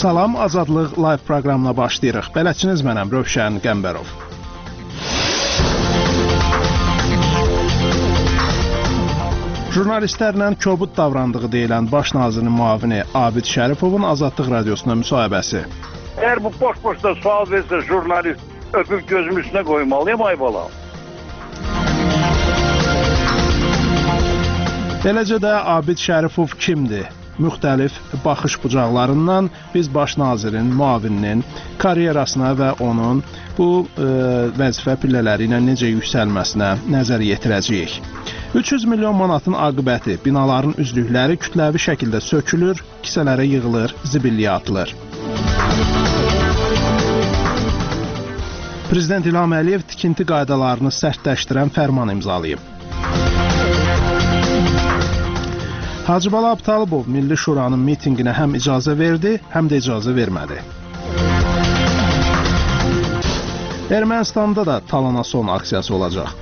Salam, Azadlıq live proqramına başlayırıq. Bələdçiniz mənəm, Rövşən Qəmbərov. Jurnalistlərlə kobud davrandığı deyilən baş nazirinin müavini Abid Şərifovun Azadlıq radiosuna müsahibəsi. Əgər bu boş-boşda sual versə jurnalist öpüb gözümün üstünə qoymalıyım, ay bala. Beləcə də Abid Şərifov kimdir? Müxtəlif baxış bucaqlarından biz baş nazirin, müavininin karyerasına və onun bu vəzifə pillələri ilə necə yüksəlməsinə nəzər yetirəcəyik. 300 milyon manatın aqibəti, binaların üzlükləri kütləvi şəkildə sökülür, kisələrə yığılır, zibilliyə atılır. Prezident İlham Əliyev tikinti qaydalarını sərtləşdirən fərman imzalayıb. Hacıbala Abtalıbov Milli Şuranın mitinqinə həm icazə verdi, həm də icazə vermədi. Ermənistanda da talana son aksiyası olacaq.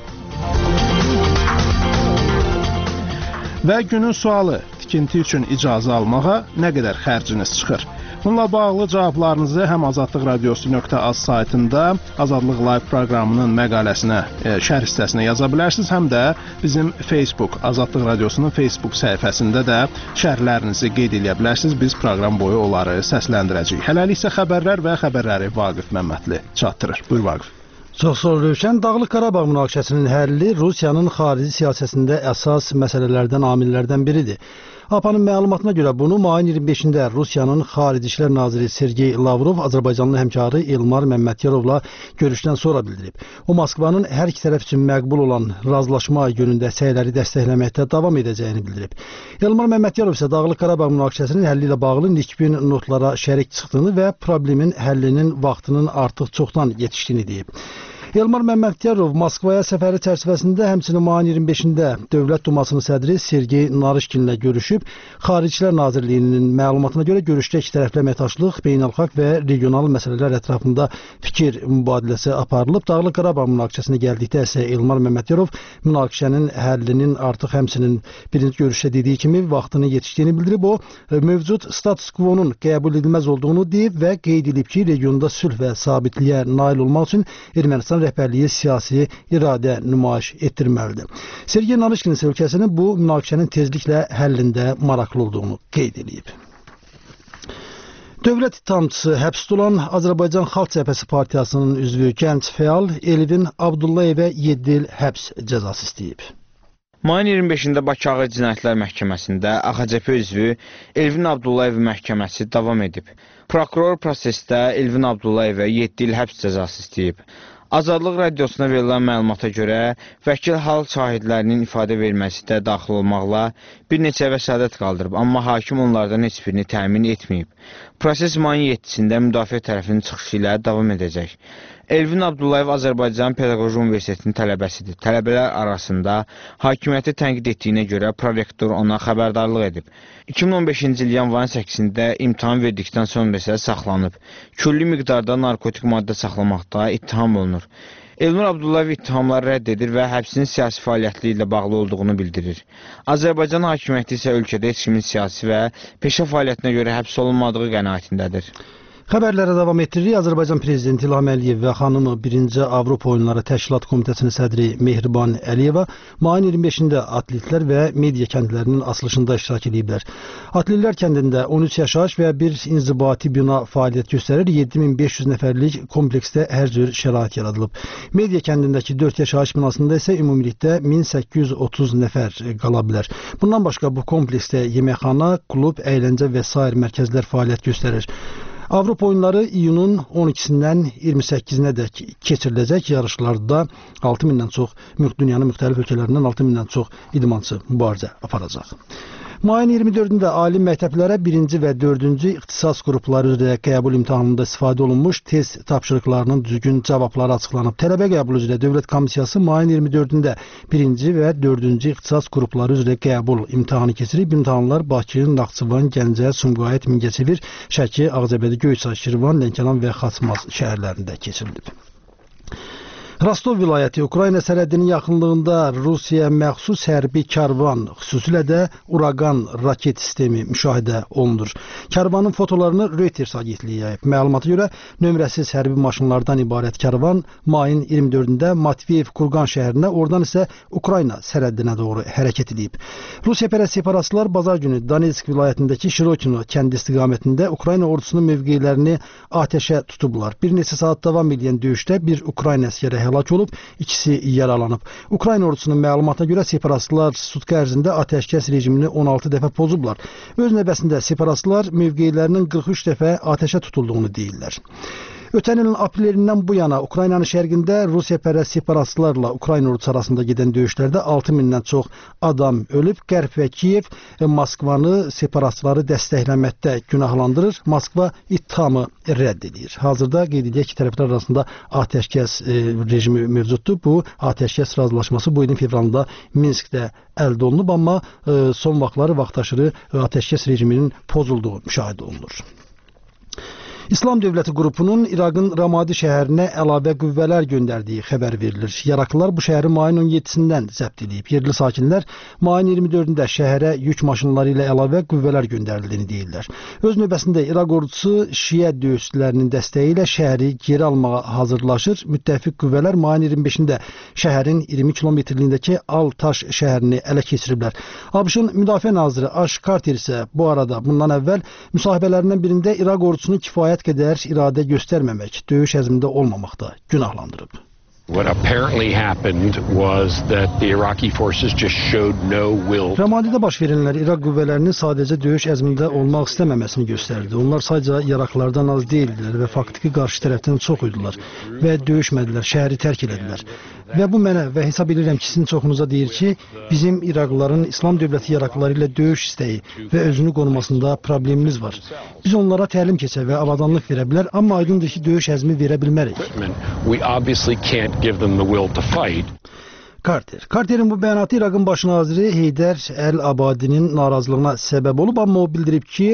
Və günün sualı, tikinti üçün icazə almağa nə qədər xərciniz çıxır? Bununla bağlı cavablarınızı həm Azadlıq Radiosu.az saytında Azadlıq Live proqramının məqaləsinə, şərh hissəsinə yaza bilərsiniz, həm də bizim Facebook, Azadlıq Radiosunun Facebook səhifəsində də şərhlərinizi qeyd edə bilərsiniz. Biz proqram boyu onları səsləndirəcəyik. Hələlik isə xəbərlər və xəbərləri Vaqif Məmmədli çatdırır. Buyur Vaqif. Çox sağ ol Rövşən. Dağlıq Qarabağ münaqişəsinin həlli Rusiyanın xarici siyasətində əsas məsələlərdən, amillərdən biridir. APA'nın məlumatına görə bunu mayın 25-də Rusiyanın Xarici İşlər Naziri Sergey Lavrov Azərbaycanlı həmkarı Elmar Məmmədyarovla görüşdən sonra bildirib. O, Moskvanın hər iki tərəf üçün məqbul olan razılaşma yönündə səyləri dəstəkləməkdə davam edəcəyini bildirib. Elmar Məmmədyarov isə Dağlıq Qarabağ münaqişəsinin həlli ilə bağlı nikbin notlara şərik çıxdığını və problemin həllinin vaxtının artıq çoxdan yetişdiyini deyib. Elmar Məmmədyarov Moskvaya səfəri çərçivəsində həmçinin mayın 25-də Dövlət Dumasının sədri Sergey Narışkinlə görüşüb. Xaricilər Nazirliyinin məlumatına görə görüşdə iki tərəfli əməkdaşlıq, beynəlxalq və regional məsələlər ətrafında fikir mübadiləsi aparılıb. Dağlıq Qarabağ münaqişəsinə gəldikdə isə Elmar Məmmədyarov münaqişənin həllinin artıq həmçinin birinci görüşdə dediyi kimi vaxtını yetişdiyini bildirib. O, mövcud status quo-nun qəbul edilməz olduğunu deyib və qeyd edib ki, regionda sülh və sabitliyə nail olmaq üçün Ermənistan rəhbərliyi siyasi iradə nümayiş etdirməlidir. Sergey Narışkin isə ölkəsinin bu münaqişənin tezliklə həllində maraqlı olduğunu qeyd edib. Dövlət ittihamçısı həbs tutulan Azərbaycan Xalq Cəbhəsi Partiyasının üzvü gənc fəal Elvin Abdullayevə 7 il həbs cəzası istəyib. Mayın 25-də Bakı Ağır Cinayətlər Məhkəməsində AXCP üzvü Elvin Abdullayev məhkəməsi davam edib. Prokuror prosesdə Elvin Abdullayevə 7 il həbs cəzası istəyib. Azadlıq radiosuna verilən məlumata görə vəkil hal şahidlərinin ifadə verməsi də daxil olmaqla bir neçə vəsatət qaldırıb, amma hakim onlardan heç birini təmin etməyib. Proses mayın 7-sində müdafiə tərəfinin çıxışı ilə davam edəcək. Elvin Abdullayev Azərbaycan Pedaqoji Universitetinin tələbəsidir. Tələbələr arasında hakimiyyəti tənqid etdiyinə görə prorektor ona xəbərdarlıq edib. 2015-ci il yanvarın 8-də imtahan verdikdən sonra isə saxlanıb. Külli miqdarda narkotik maddə saxlamaqda ittiham olunur. Elnur Abdullayev ittihamları rədd edir və həbsinin siyasi fəaliyyəti ilə bağlı olduğunu bildirir. Azərbaycan hakimiyyəti isə ölkədə heç kimin siyasi və peşə fəaliyyətinə görə həbs olunmadığı qənaətindədir. Xəbərlərə davam etdiririk. Azərbaycan Prezidenti İlham Əliyev və xanımı 1-ci Avropa Oyunları Təşkilat Komitəsinin sədri Mehriban Əliyeva mayın 25-də atletlər və media kəndlərinin açılışında iştirak ediblər. Atletlər kəndində 13 yaşayış və bir inzibati bina fəaliyyət göstərir. 7500 nəfərlik kompleksdə hər cür şərait yaradılıb. Media kəndindəki 4 yaşayış binasında isə ümumilikdə 1830 nəfər qala bilər. Bundan başqa bu kompleksdə yeməkxana, klub, əyləncə və sair mərkəzlər fəaliyyət göstərir. Avropa oyunları iyunun 12-dən 28-nə dək keçiriləcək. Yarışlarda 6000-dən çox, dünyanın müxtəlif ölkələrindən 6000-dən çox idmançı mübarizə aparacaq. Mayın 24-də ali məktəblərə 1-ci və 4-cü ixtisas qrupları üzrə qəbul imtahanında istifadə olunmuş test tapşırıqlarının düzgün cavabları açıqlanıb. Tələbə qəbulu üzrə Dövlət Komissiyası mayın 24-də 1-ci və 4-cü ixtisas qrupları üzrə qəbul imtahanı keçirib. İmtahanlar Bakı, Naxçıvan, Gəncə, Sumqayıt, Mingəçevir, Şəki, Ağcabədi, Göyçay, Şirvan, Lənkəran və Xaçmaz şəhərlərində keçirilib. Rostov vilayəti Ukrayna sərhədinin yaxınlığında Rusiyaya məxsus hərbi karvan, xüsusilə də Uragan raket sistemi müşahidə olunur. Karvanın fotolarını Reuters agentliyi yayıb. Məlumata görə nömrəsiz hərbi maşınlardan ibarət karvan mayın 24-də Matveyev-Kurgan şəhərinə, oradan isə Ukrayna sərhədinə doğru hərəkət edib. Rusiyapərəst separatistlər bazar günü Donetsk vilayətindəki Şirokino kəndi istiqamətində Ukrayna ordusunun mövqelərini atəşə tutublar. Bir neçə saat davam edən döyüşdə bir Ukrayna əskəri həlak olub, ikisi yaralanıb. Ukrayna ordusunun məlumatına görə separatistlər sutka ərzində atəşkəs rejimini 16 dəfə pozublar. Öz növbəsində separatistlər mövqelərinin 43 dəfə atəşə tutulduğunu deyirlər. Ötən ilin aprelindən bu yana Ukraynanın şərqində Rusiyapərəst separatistlərlə Ukrayna ordusu arasında gedən döyüşlərdə 6000-dən çox adam ölüb. Qərb və Kiyev Moskvanı separatistləri dəstəkləməkdə günahlandırır. Moskva ittihamı rədd edir. Hazırda qeyd edək ki, tərəflər arasında atəşkəs rejimi mövcuddur. Bu atəşkəs razılaşması bu ilin fevralında Minskdə əldə olunub, amma son vaxtları vaxtaşırı atəşkəs rejiminin pozulduğu müşahidə olunur. İslam Dövləti qrupunun İraqın Ramadi şəhərinə əlavə qüvvələr göndərdiyi xəbər verilir. Yaraklılar bu şəhəri mayın 17-sindən zəbt edib. Yerli sakinlər mayın 24-də şəhərə yük maşınları ilə əlavə qüvvələr göndərildiyini deyirlər. Öz növbəsində İraq ordusu şiə döyüşçülərinin dəstəyi ilə şəhəri geri almağa hazırlaşır. Müttəfiq qüvvələr mayın 25-də şəhərin 20 kilometrliyindəki Al-Taş şəhərini ələ keçiriblər. ABŞ-ın Müdafiə naziri Ash Carter isə bu arada bundan əvvəl müsahibələrindən birində İraq ordusunu kifayət qədər iradə göstərməmək, döyüş əzmində olmamaqda günahlandırıb. What apparently happened was that the Iraqi forces just showed no will. Ramadidə baş verənlər İraq qüvvələrinin sadəcə döyüş əzmində olmaq istəməməsini göstərdi. Onlar sadəcə Iraklılardan az deyildilər və faktiki qarşı tərəfdən çox idilər və döyüşmədilər, şəhəri tərk elədilər. Və bu mənə və hesab edirəm ki, sizin çoxunuza deyir ki, bizim İraqlıların İslam dövləti Iraklıları ilə döyüş istəyi və özünü qorumasında problemimiz var. Biz onlara təlim keçə və avadanlıq verə bilər, amma aydındır ki, döyüş əzmi verə bilmərik. We obviously can't give them the will to fight. Carter'in bu bəyanatı İraqın baş naziri Heydər Əl-Abadinin narazılığına səbəb olub, amma o bildirib ki,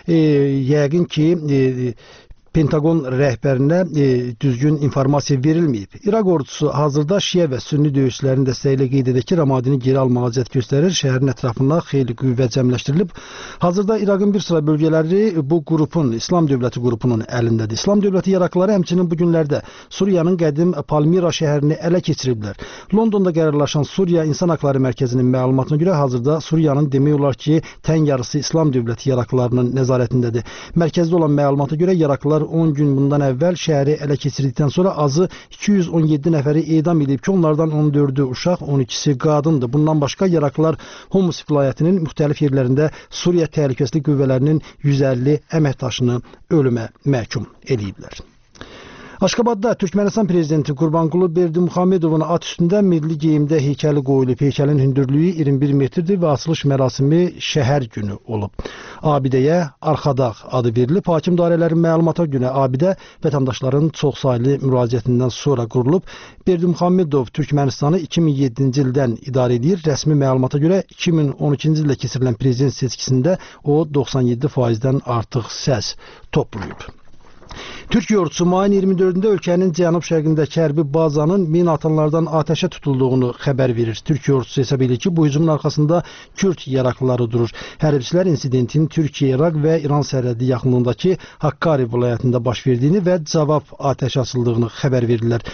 yəqin ki, Pentagon rəhbərinə düzgün informasiya verilməyib. İraq ordusu hazırda şiə və sünni döyüşçülərin dəstəyi ilə qeyd edir ki, Ramadini geri almağa cəhd göstərir. Şəhərin ətrafında xeyli qüvvə cəmləşdirilib. Hazırda İraqın bir sıra bölgələri bu qrupun, İslam Dövləti qrupunun əlindədir. İslam Dövləti yarakları həmçinin bu günlərdə Suriyanın qədim Palmira şəhərini ələ keçiriblər. Londonda qərarlaşan Suriya İnsan Haqları Mərkəzinin məlumatına görə hazırda Suriyanın demək olar ki, tən yarısı İslam Dövləti yaraklarının nəzarətindədir. Mərkəzdə olan məlumata görə yaraklar 10 gün bundan əvvəl şəhəri ələ keçirdikdən sonra azı 217 nəfəri edam edib ki, onlardan 14-ü uşaq, 12-si qadındır. Bundan başqa yaraklar Homs vilayətinin müxtəlif yerlərində Suriya təhlükəsizlik qüvvələrinin 150 əməkdaşını ölümə məhkum ediblər. Aşqabadda Türkmənistan prezidenti Qurbanqulu Berdimuhamedovun at üstündə milli geyimdə heykəli qoyulub. Heykəlin hündürlüyü 21 metrdir və açılış mərasimi şəhər günü olub. Abidəyə Arxadağ adı verilib. Hakim dairələrin məlumata görə abidə vətəndaşların çoxsaylı müraciətindən sonra qurulub. Berdimuhamedov Türkmənistanı 2007-ci ildən idarə edir. Rəsmi məlumata görə 2012-ci ildə keçirilən prezident seçkisində o 97%-dən artıq səs toplayıb. Türkiyə ordusu mayın 24-də ölkənin cənub-şərqindəki hərbi bazanın mina atanlardan atəşə tutulduğunu xəbər verir. Türkiyə ordusu hesab edir ki, bu hücumun arxasında Kürd yaraklıları durur. Hərbçilər incidentin Türkiyə, İraq və İran sərhədi yaxınlığındakı Hakkari vilayətində baş verdiyini və cavab atəş açıldığını xəbər verirlər.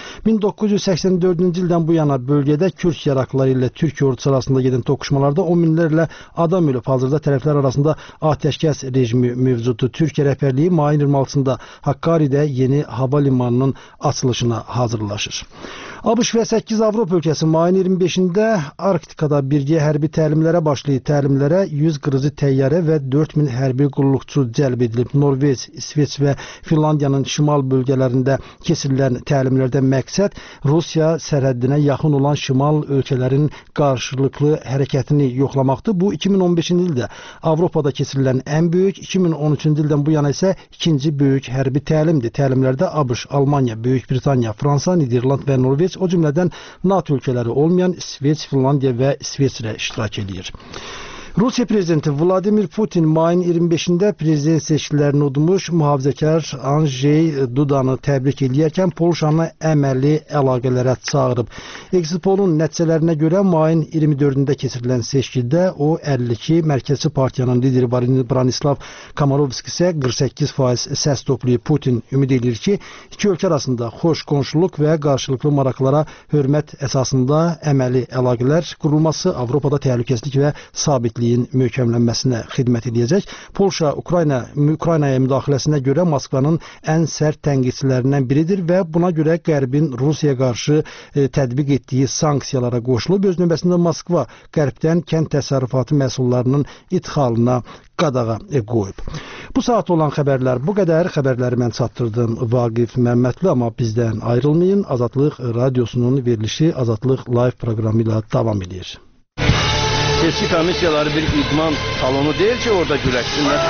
1984-cü ildən bu yana bölgədə Kürd yaraklıları ilə Türkiyə ordusu arasında gedən toqquşmalarda 10 minlərlə adam ölüb. Hazırda tərəflər arasında atəşkəs rejimi mövcuddur. Türkiyə rəhbərliyi mayın 26-sında Hakkari'də yeni hava limanının açılışına hazırlaşır. ABŞ və 8 Avropa ölkəsi mayın 25-də Arktikada birgə hərbi təlimlərə başlayıb. Təlimlərə 100 qırıcı təyyarə və 4000 hərbi qulluqçu cəlb edilib. Norveç, İsveç və Finlandiyanın şimal bölgələrində keçirilən təlimlərdə məqsəd Rusiya sərhəddinə yaxın olan şimal ölkələrin qarşılıqlı hərəkətini yoxlamaqdır. Bu 2015-ci ildə Avropada keçirilən ən böyük, 2013-cü ildən bu yana isə ikinci böyük hərbi təlimdir. Təlimlərdə ABŞ, Almanya, Böyük Britaniya, Fransa, Niderland və Norveç, o cümlədən NATO ölkələri olmayan İsveç, Finlandiya və İsveçrə iştirak edir. Rusiya prezidenti Vladimir Putin mayın 25-də prezident seçkilərini udmuş mühafizəkar Andrzej Dudanı təbrik edərkən Polşanı əməli əlaqələrə çağırıb. Exit polun nəticələrinə görə mayın 24-də keçirilən seçkidə o 52, Mərkəzi Partiyanın lideri Branislav Komarovski isə 48% səs toplayıb. Putin ümid edir ki, iki ölkə arasında xoş qonşuluq və qarşılıqlı maraqlara hörmət əsasında əməli əlaqələr qurulması Avropada təhlükəsizlik və sabitliyin möhkəmlənməsinə xidmət edəcək. Polşa Ukraynaya müdaxiləsinə görə Moskvanın ən sərt tənqidçilərindən biridir və buna görə Qərbin Rusiyaya qarşı tətbiq etdiyi sanksiyalara qoşulub. Öz növbəsində Moskva Qərbdən kənd təsərrüfatı məhsullarının idxalına qadağa qoyub. Bu saat olan xəbərlər bu qədər. Xəbərləri mən çatdırdım Vaqif Məmmədli, amma bizdən ayrılmayın. Azadlıq Radiosunun verilişi Azadlıq Live proqramı ilə davam edir. Seçki komissiyaları bir idman salonu deyil ki, orada güləşsinlər.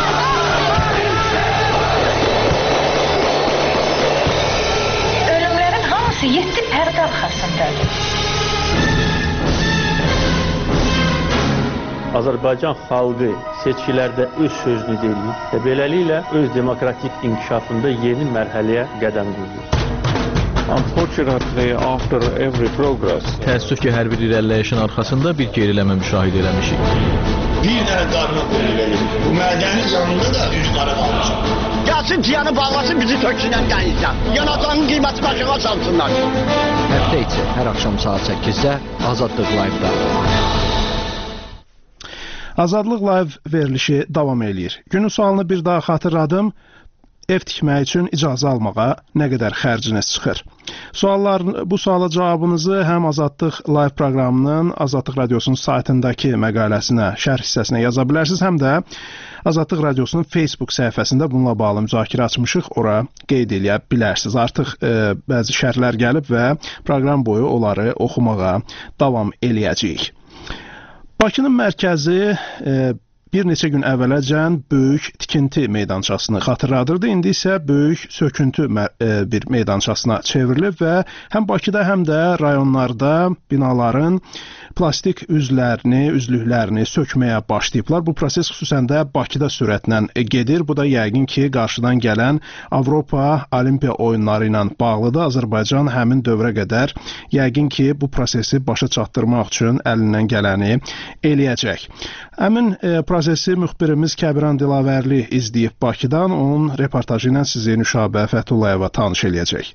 Ölümlərin hamısı 7 pərdə arxasındadır. Azərbaycan xalqı seçkilərdə öz sözünü deyir və beləliklə öz demokratik inkişafında yeni mərhələyə qədəm qoyur. Unfortunately, after every progress, təəssüf ki, hər bir irəliləyişin arxasında bir geriləmə müşahidə eləmişik. Bir dənə qarına qoyulur. Bu mədənin yanında da üç qara qalmışıq. Gəlsin ciyanı bağlasın, bizi töksünən dənizdən. Yanacağının qiyməti başına salsınlar. Həftə içi hər axşam saat 8-də Azadlıq Live-da. Azadlıq Live verilişi davam eləyir. Günün sualını bir daha xatırladım. Ev tikmək üçün icazə almağa nə qədər xərciniz çıxır? Bu suala cavabınızı həm Azadlıq Live proqramının Azadlıq Radiosunun saytındakı məqaləsinə, şərh hissəsinə yaza bilərsiniz, həm də Azadlıq Radiosunun Facebook səhifəsində bununla bağlı müzakirə açmışıq, ora qeyd edə bilərsiniz. Artıq bəzi şərhlər gəlib və proqram boyu onları oxumağa davam eləyəcəyik. Bakının mərkəzi bir neçə gün əvvələcən böyük tikinti meydançasını xatırladırdı. İndi isə böyük söküntü bir meydançasına çevrilib və həm Bakıda, həm də rayonlarda binaların plastik üzlüklərini sökməyə başlayıblar. Bu proses xüsusən də Bakıda sürətlə gedir. Bu da yəqin ki, qarşıdan gələn Avropa Olimpiya oyunları ilə bağlıdır. Azərbaycan həmin dövrə qədər yəqin ki, bu prosesi başa çatdırmaq üçün əlindən gələni eləyəcək. Həmin prosesi müxbirimiz Kəbiran Dilavərli izləyib Bakıdan. Onun reportajı ilə sizi Nüşabə Fətullayeva tanış eləyəcək.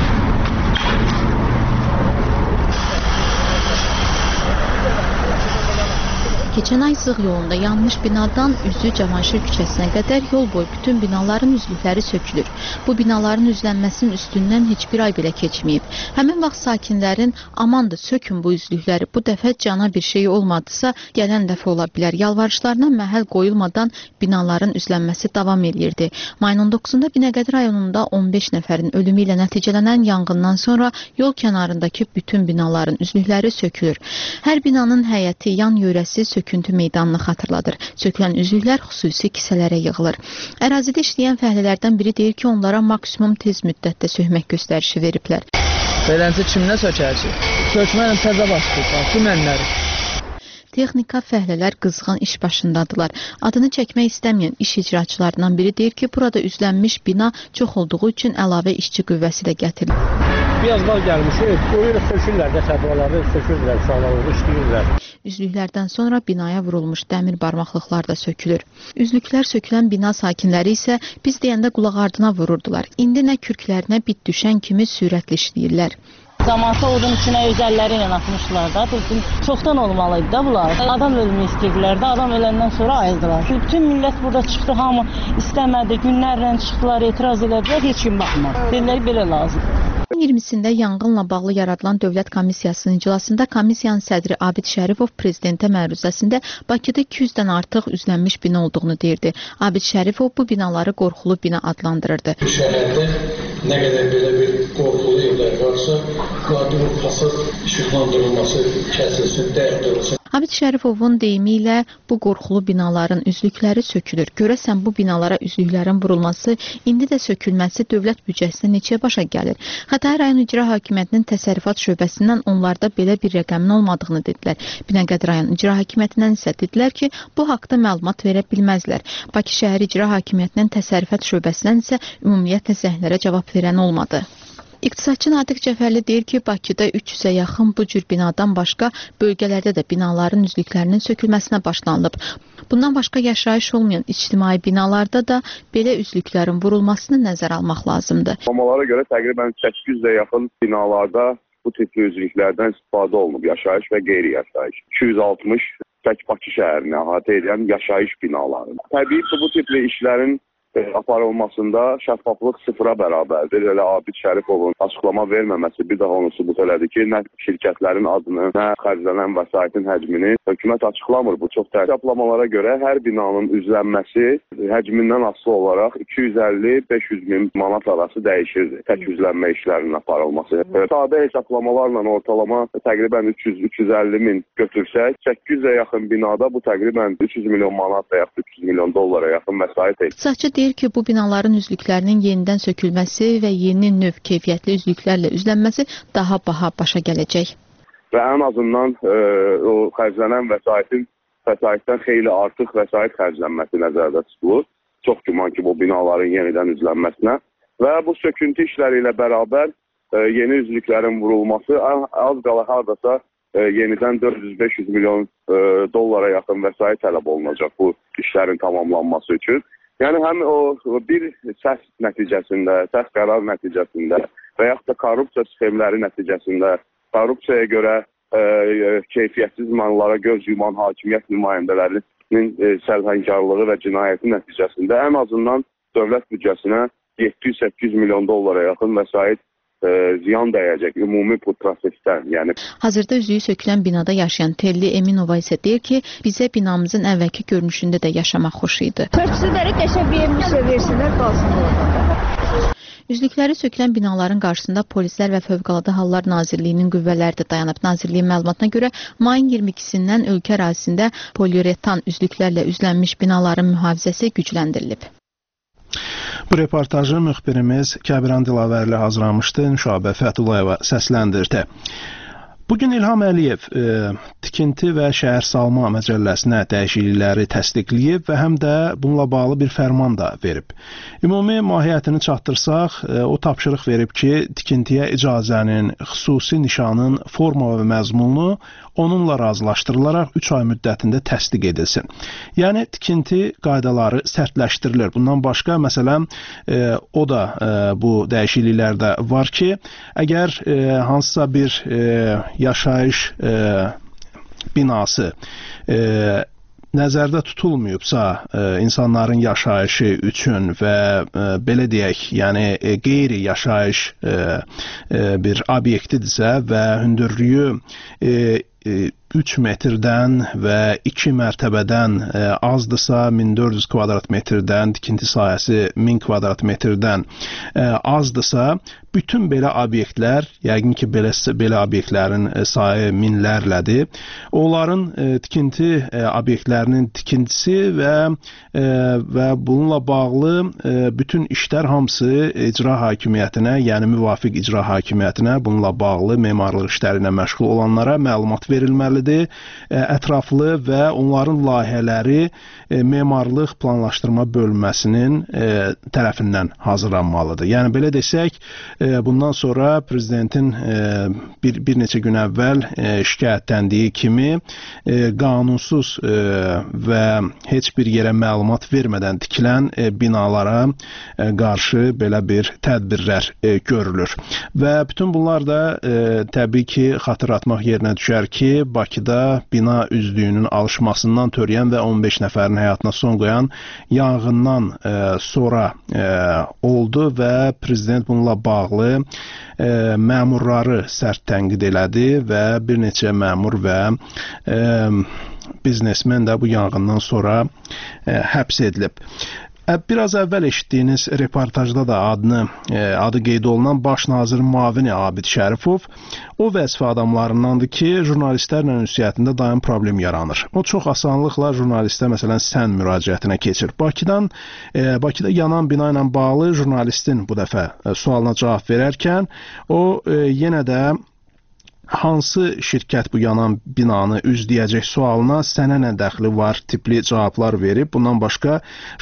Keçən ay Zığ yolunda yanmış binadan üzü Cavanşir küçəsinə qədər yol boyu bütün binaların üzlükləri sökülür. Bu binaların üzlənməsinin üstündən heç bir ay belə keçməyib. Həmin vaxt sakinlərin amandır sökün bu üzlükləri, bu dəfə cana bir şey olmadısa gələn dəfə ola bilər. Yalvarışlarına məhəl qoyulmadan binaların üzlənməsi davam edirdi. Mayın 19-da Binəqədi rayonunda 15 nəfərin ölümü ilə nəticələnən yanğından sonra yol kənarındakı bütün binaların üzlükləri sökülür. Hər binanın həyəti, yan yörəsi söküntü meydanını xatırladır. Sökülən üzüklər xüsusi kisələrə yığılır. Ərazidə işləyən fəhlələrdən biri deyir ki, onlara maksimum tez müddətdə sökmək göstərişi veriblər. Beləncə kimlə sökəcək? Sökməklə təzə başlayıb, kimənləri? Texnika fəhlələr qızğın iş başındadılar. Adını çəkmək istəməyən iş icraçılarından biri deyir ki, burada üzlənmiş bina çox olduğu üçün əlavə işçi qüvvəsi də gətirilir. Biyazlar gəlmişik, oraya sökürlər də səbvaları, sökürlər, uşaqlar işləyirlər. Üzlüklərdən sonra binaya vurulmuş dəmir barmaqlıqlar da sökülür. Üzlüklər sökülən bina sakinləri isə biz deyəndə qulaq ardına vururdular. İndi nə kürklərinə bit düşən kimi sürətli işləyirlər. Zamansa odun içinə öz əlləri ilə atmışlar da. Çoxdan olmalıydı da bunlar. Adam ölümü istəyirlər də, adam öləndən sonra ayıldılar. Bütün millət burada çıxdı, hamı istəmədi, günlərlə çıxdılar, etiraz elədilər, heç kim baxmadı. Dedilər belə lazım. 20-sində yanğınla bağlı yaradılan Dövlət Komissiyasının iclasında komissiyanın sədri Abid Şərifov prezidentə məruzəsində Bakıda 200-dən artıq üzlənmiş bina olduğunu deyirdi. Abid Şərifov bu binaları qorxulu bina adlandırırdı. Bu şəhərdə nə qədər belə bir qorxulu evlər varsa, bu hasad işıqlandırılması kəsilsin, dəyişdirilsin. Abid Şərifovun deyimi ilə bu qorxulu binaların üzlükləri sökülür. Görəsən bu binalara üzlüklərin vurulması, indi də sökülməsi dövlət büdcəsində neçəyə başa gəlir? Xətai rayon İcra Hakimiyyətinin təsərrüfat şöbəsindən onlarda belə bir rəqəmin olmadığını dedilər. Binəqədi rayon İcra Hakimiyyətindən isə dedilər ki, bu haqda məlumat verə bilməzlər. Bakı şəhər İcra Hakimiyyətinin təsərrüfat şöbəsindən isə ümumiyyətlə zəhlərə cavab verən olmadı. İqtisadçı Natiq Cəfərli deyir ki, Bakıda 300-ə yaxın bu cür binadan başqa bölgələrdə də binaların üzlüklərinin sökülməsinə başlanılıb. Bundan başqa yaşayış olmayan ictimai binalarda da belə üzlüklərin vurulmasını nəzərə almaq lazımdır. Məlumatlara görə təqribən 800-ə yaxın binalarda bu tipli üzlüklərdən istifadə olunub, yaşayış və qeyri-yaşayış. 260 tək Bakı şəhərini əhatə edən yaşayış binaları. Təbii ki, bu tipli işlərin aparılmasında şəffaflıq sıfıra bərabərdir. Elə Abid Şərifovun açıqlama verməməsi bir daha onu sübut elədi ki, nə şirkətlərin adını, nə xərclənən vəsaitin həcmini hökumət açıqlamır. Bu çox təəssüf. Hesablamalara görə hər binanın üzlənməsi həcmindən asılı olaraq 250-500 min manat arası dəyişirdi. Tək üzlənmə işlərinin aparılması. Sadə hesablamalarla ortalama təqribən 300-350 min götürsək, 800-ə yaxın binada bu təqribən 300 milyon manat və yaxud 300 milyon dollara yaxın vəsait edir. Deyir ki, bu binaların üzlüklərinin yenidən sökülməsi və yeni növ keyfiyyətli üzlüklərlə üzlənməsi daha baha başa gələcək. Və ən azından o xərclənən vəsaitdən xeyli artıq vəsait xərclənməsi nəzərdə tutulur. Çox güman ki, bu binaların yenidən üzlənməsinə və bu söküntü işləri ilə bərabər yeni üzlüklərin vurulması az qala hardasa yenidən 400-500 milyon dollara yaxın vəsait tələb olunacaq bu işlərin tamamlanması üçün. Yəni həm o bir səs nəticəsində, səs qərar nəticəsində və yaxud da korrupsiya sxemləri nəticəsində, korrupsiyaya görə keyfiyyətsiz mallara göz yuman hakimiyyət nümayəndələrinin sərhənkarlığı və cinayəti nəticəsində ən azından dövlət büdcəsinə 700-800 milyon dollara yaxın vəsait ziyan dəyəcək ümumi bu prosesdən. Yəni hazırda üzüyü sökülən binada yaşayan Telli Eminova isə deyir ki, bizə binamızın əvvəlki görünüşündə də yaşamaq xoş idi. Köksüləri qəşəng bir yermişə versinlər, qalsınlar. Üzlükləri sökülən binaların qarşısında polislər və Fövqəladə Hallar Nazirliyinin qüvvələri də dayanıb. Nazirliyin məlumatına görə mayın 22-sindən ölkə ərazisində poliuretan üzlüklərlə üzlənmiş binaların mühafizəsi gücləndirilib. Bu reportajı müxbirimiz Kəbiran Dilavərli hazırlamışdı, Nüşabə Fəthulayeva səsləndirdi. Bugün İlham Əliyev Tikinti və Şəhərsalma məcəlləsinə dəyişiklikləri təsdiqləyib və həm də bununla bağlı bir fərman da verib. Ümumi mahiyyətini çatdırsaq, o tapşırıq verib ki, tikintiyə icazənin xüsusi nişanın forma və məzmunu onunla razılaşdırılaraq 3 ay müddətində təsdiq edilsin. Yəni, tikinti qaydaları sərtləşdirilir. Bundan başqa, məsələn, o da bu dəyişikliklərdə var ki, əgər hansısa bir yaşayış binası nəzərdə tutulmayıbsa insanların yaşayışı üçün və belə deyək, yəni qeyri yaşayış bir obyektidirsə və hündürlüyü 3 metrdən və 2 mərtəbədən azdırsa 1400 kvadrat metrdən, tikinti sahəsi 1000 kvadrat metrdən azdırsa, bütün belə obyektlər, yəqin ki, belə obyektlərin sayı minlərlədir. Onların tikinti obyektlərinin tikintisi və bununla bağlı bütün işlər hamısı icra hakimiyyətinə, yəni müvafiq icra hakimiyyətinə bununla bağlı memarlıq işləri ilə məşğul olanlara məlumat verilməlidir. Ətraflı və onların layihələri memarlıq planlaşdırma bölməsinin tərəfindən hazırlanmalıdır. Yəni, belə desək, bundan sonra prezidentin bir neçə gün əvvəl şikayətləndiyi kimi qanunsuz və heç bir yerə məlumat vermədən tikilən binalara qarşı belə bir tədbirlər görülür. Və bütün bunlar da təbii ki, xatırlatmaq yerinə düşər ki, Bakıda bina üzlüyünün alışmasından törəyən və 15 nəfərin həyatına son qoyan yanğından sonra oldu və prezident bununla bağlı məmurları sərt tənqid elədi və bir neçə məmur və biznesmen də bu yanğından sonra həbs edilib. Biraz əvvəl eşitdiyiniz reportajda da adı qeyd olunan Baş nazirin müavini Abid Şərifov o vəzifə adamlarındandır ki, jurnalistlərlə ünsiyyətində daim problem yaranır. O çox asanlıqla jurnalistə məsələn sən müraciətinə keçir. Bakıda yanan bina ilə bağlı jurnalistin bu dəfə sualına cavab verərkən o yenə də hansı şirkət bu yanan binanı üzləyəcək sualına sənə nə dəxli var tipli cavablar verib. Bundan başqa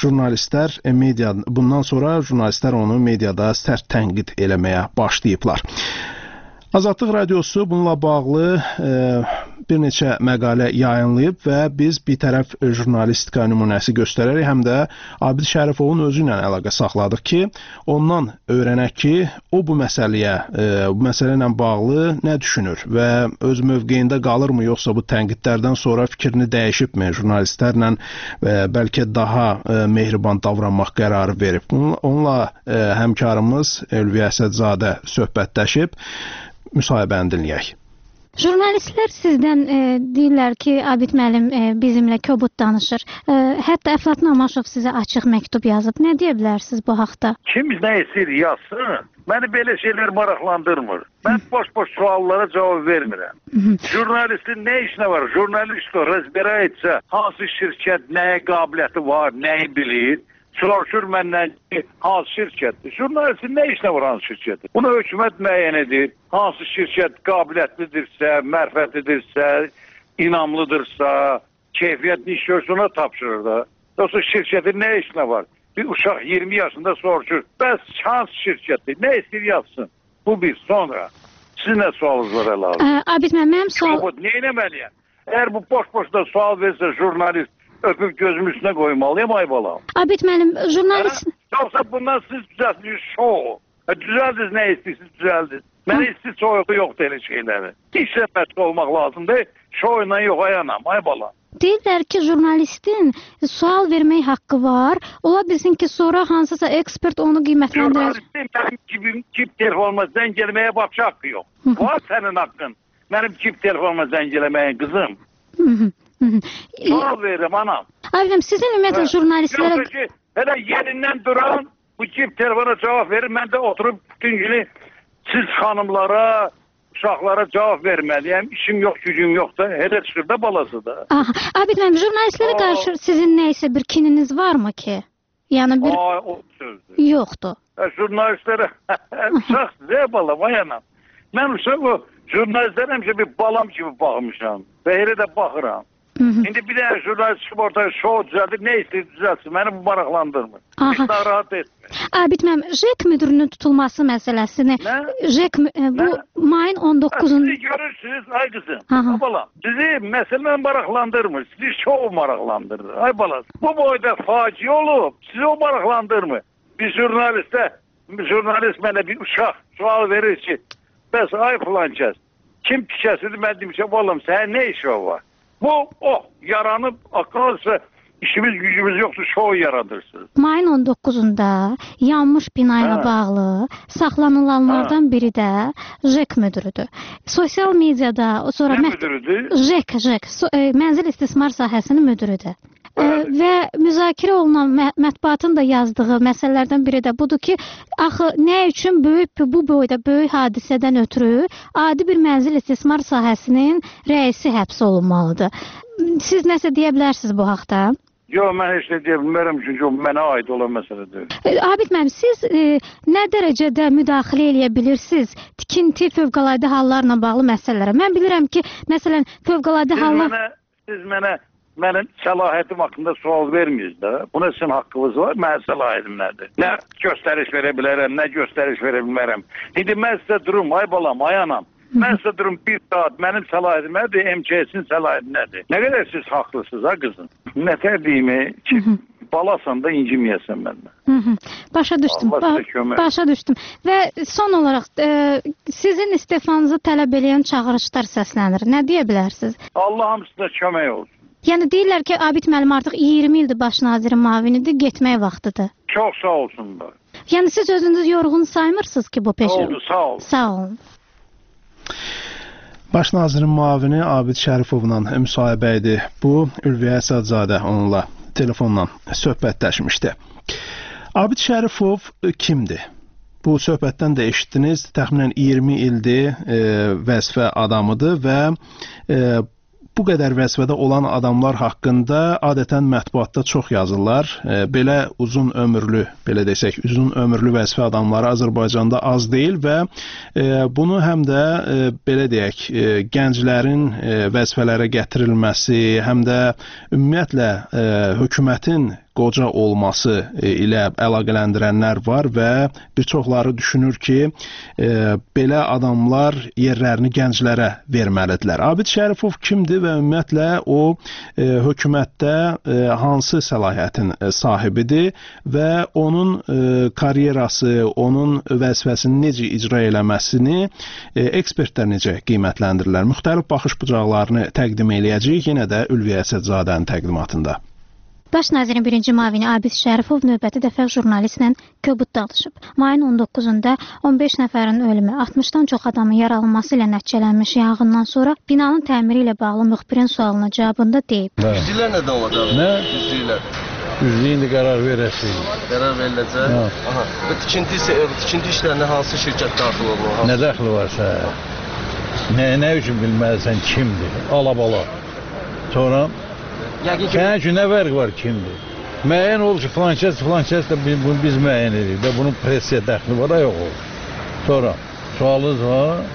bundan sonra jurnalistlər onu mediada sərt tənqid eləməyə başlayıblar. Azadlıq Radiosu bununla bağlı bir neçə məqalə yayınlayıb və biz bir tərəf jurnalistika nümunəsi göstərərək həm də Abid Şərifovun özü ilə əlaqə saxladıq ki, ondan öyrənək ki, o bu məsələ ilə bağlı nə düşünür və öz mövqeyində qalırmı, yoxsa bu tənqidlərdən sonra fikrini dəyişibmi, jurnalistlərlə bəlkə daha mehriban davranmaq qərarı verib. Onunla həmkarımız Ülviyə Əsədzadə söhbətləşib. Müsahibəni dinləyək. Jurnalistlər sizdən deyirlər ki, Abid müəllim bizimlə kobud danışır. Hətta Əflatun Amaşov sizə açıq məktub yazıb. Nə deyə bilərsiniz bu haqda? Kim nə istəyir yazsın? Məni belə şeylər maraqlandırmır. Mən boş suallara cavab vermirəm. Jurnalistin nə işinə var? Jurnalist o rəzbərə etsə, hansı şirkət nəyə qabiliyyəti var, nəyi bilir? Soruşur məndən ki, hansı şirkətdir? Jurnalistin nə işinə var hansı şirkətdir? Bunu hökumət müəyyən edir. Hansı şirkət qabiliyyətlidirsə, mərfətlidirsə, inamlıdırsa, keyfiyyətli iş görsün ona tapşırır da. Yoxsa şirkətin nə işinə var? Bir uşaq 20 yaşında soruşur. Bəs hansı şirkətdir? Nə istəyir yazsın? Bu bir. Sonra sizin nə sualınız var əlavə? Abid mənim sual... Nə eləməliyəm? Əgər bu boş-boşda sual versə jurnalist öpüb gözümün üstünə qoymalıyım ay balam. Abid müəllim, jurnalist... Yoxsa bundan siz düzəltdiniz şou. Düzəldiniz, nə istəyirsiniz, düzəldiniz. Mənə istəyir soyuqu yoxdur elə şeyləri. İşlə məşğul olmaq lazımdır. Şou ilə yox, ayanam, ay balam. Deyirlər ki, jurnalistin sual vermək haqqı var. Ola bilsin ki, sonra hansısa ekspert onu qiymətləndirər. Jurnalistin mənim cib telefonuma zəng eləməyə baxış haqqı yox. Var sənin haqqın. Mənim cib telefonuma zəng eləməyin qızım. Sual verirəm anam. Abidəm, sizin ümumiyyətlə jurnalistlərə... Yoxsa ki, hələ yerindən duran bu cib telefona cavab verir. Mən də oturub bütün günü siz xanımlara, uşaqlara cavab verməliyəm. İşim yox, gücüm yox da. Hələ çıxır da balası da. Abidəm, jurnalistlərə qarşı sizin nəysə bir kininiz varmı ki? Yəni bir... O sözdür. Yoxdur. Jurnalistlərə uşaqdır, balam, ayanam. Mən jurnalistlərə həmişə bir balam kimi baxmışam. Və elə də baxıram. İndi bir dənə jurnalist çıxıb ortaya şou düzəldir, nə istəyir düzəlsin, məni bu maraqlandırmır. Heç narahat etmir. Abid müəllim, JEK müdürünün tutulması məsələsini, JEK bu mayın 19-unda... Sizi görürsünüz, ay qızım, ay balam, sizi məsələn maraqlandırmır, sizi şou maraqlandırır, ay balam. Bu boyda faciə olub, sizi o maraqlandırmır. Bir jurnalist mənə bir uşaq sual verir ki, bəs ay filan kəs, kim tikəsidir, mən demişəm, balam, sənin nə işi var? Bu, yaranıb, akılırsa işimiz gücümüz yoxdur, şou yaradırsınız. Mayın 19-unda yanmış binayla bağlı saxlanılanlardan biri də JEK müdürüdür. Sosial mediada, sonra... Nə müdürüdür? JEK, mənzil istismar sahəsinin müdürüdür. Və müzakirə olunan mətbuatın da yazdığı məsələlərdən biri də budur ki, axı nə üçün bu boyda böyük hadisədən ötürü adi bir mənzil istismar sahəsinin rəisi həbs olunmalıdır. Siz nəsə deyə bilərsiniz bu haqda? Yox, mən heç nə deyə bilmərəm, çünki o mənə aid olan məsələdir. Abid müəllim, siz nə dərəcədə müdaxilə eləyə bilirsiniz tikinti, fövqəladə hallarla bağlı məsələlərə? Mən bilirəm ki, məsələn, fövqəladə hallar... Siz mənə mənim səlahiyyətim haqqında sual vermirsiniz də. Buna sizin haqqınız var, mənim səlahiyyətim nədir? Nə göstəriş verə bilərəm, nə göstəriş verə bilmərəm. İndi mən sizə durum, ay balam, ay anam. Mən sizə durum bir saat, mənim səlahiyyətim nədir, MKS-in səlahiyyəti nədir? Nə qədər siz haqlısınız, ha qızım? Nətər deyimi ki, balasan da inciməyəsən məndən. Başa düşdüm. Və son olaraq sizin istefanızı tələb edən çağırışlar səslənir. Nə deyə bilərsiniz? Allah hamısına kömək olsun. Yəni deyirlər ki, Abid müəllim artıq 20 ildir baş nazirin müavinidir, getmək vaxtıdır. Çox sağ olsunlar. Yəni siz özünüzü yorğun saymırsınız ki bu peşə? Oldu, sağ olun. Sağ olun. Baş nazirin müavini Abid Şərifovla müsahibə idi. Bu, Ülviyə Əsədzadə onunla telefonla söhbətləşmişdi. Abid Şərifov kimdir? Bu söhbətdən də eşitdiniz, təxminən 20 ildir vəzifə adamıdır və bu qədər vəzifədə olan adamlar haqqında adətən mətbuatda çox yazırlar. Belə uzun ömürlü, belə desək, uzun ömürlü vəzifə adamları Azərbaycanda az deyil və bunu həm də belə deyək, gənclərin vəzifələrə gətirilməsi, həm də ümumiyyətlə hökumətin qoca olması ilə əlaqələndirənlər var və bir çoxları düşünür ki, belə adamlar yerlərini gənclərə verməlidirlər. Abid Şərifov kimdir və ümumiyyətlə o hökumətdə hansı səlahiyyətin sahibidir və onun karyerası, onun vəzifəsini necə icra eləməsini ekspertlər necə qiymətləndirirlər? Müxtəlif baxış bucaqlarını təqdim eləyəcəyik yenə də Ülviyə Əsədzadənin təqdimatında. Baş nazirin birinci müavini Abid Şərifov növbəti dəfə jurnalistlə kobud danışıb. Mayın 19-da 15 nəfərin ölümü, 60-dan çox adamın yaralanması ilə nəticələnmiş yanğından sonra binanın təmiri ilə bağlı müxbirin sualına cavabında deyib. Güclüklər nədən olacaq? Nə? Güclüklər. Güclüyündə qərar verəsiniz. Qərar veriləcək? Aha. Və tikinti işlərinə hansı şirkət daxil olur? Nə dəxli varsa? Nə üçün bilməlisən kimdir? Alabala. Sonra sənin üçün nə fərq var kimdir? Müəyyən olur ki, filankəs də bunu biz müəyyən edirik və bunun presiya dəxli var, yox olur. Sonra sualınız var,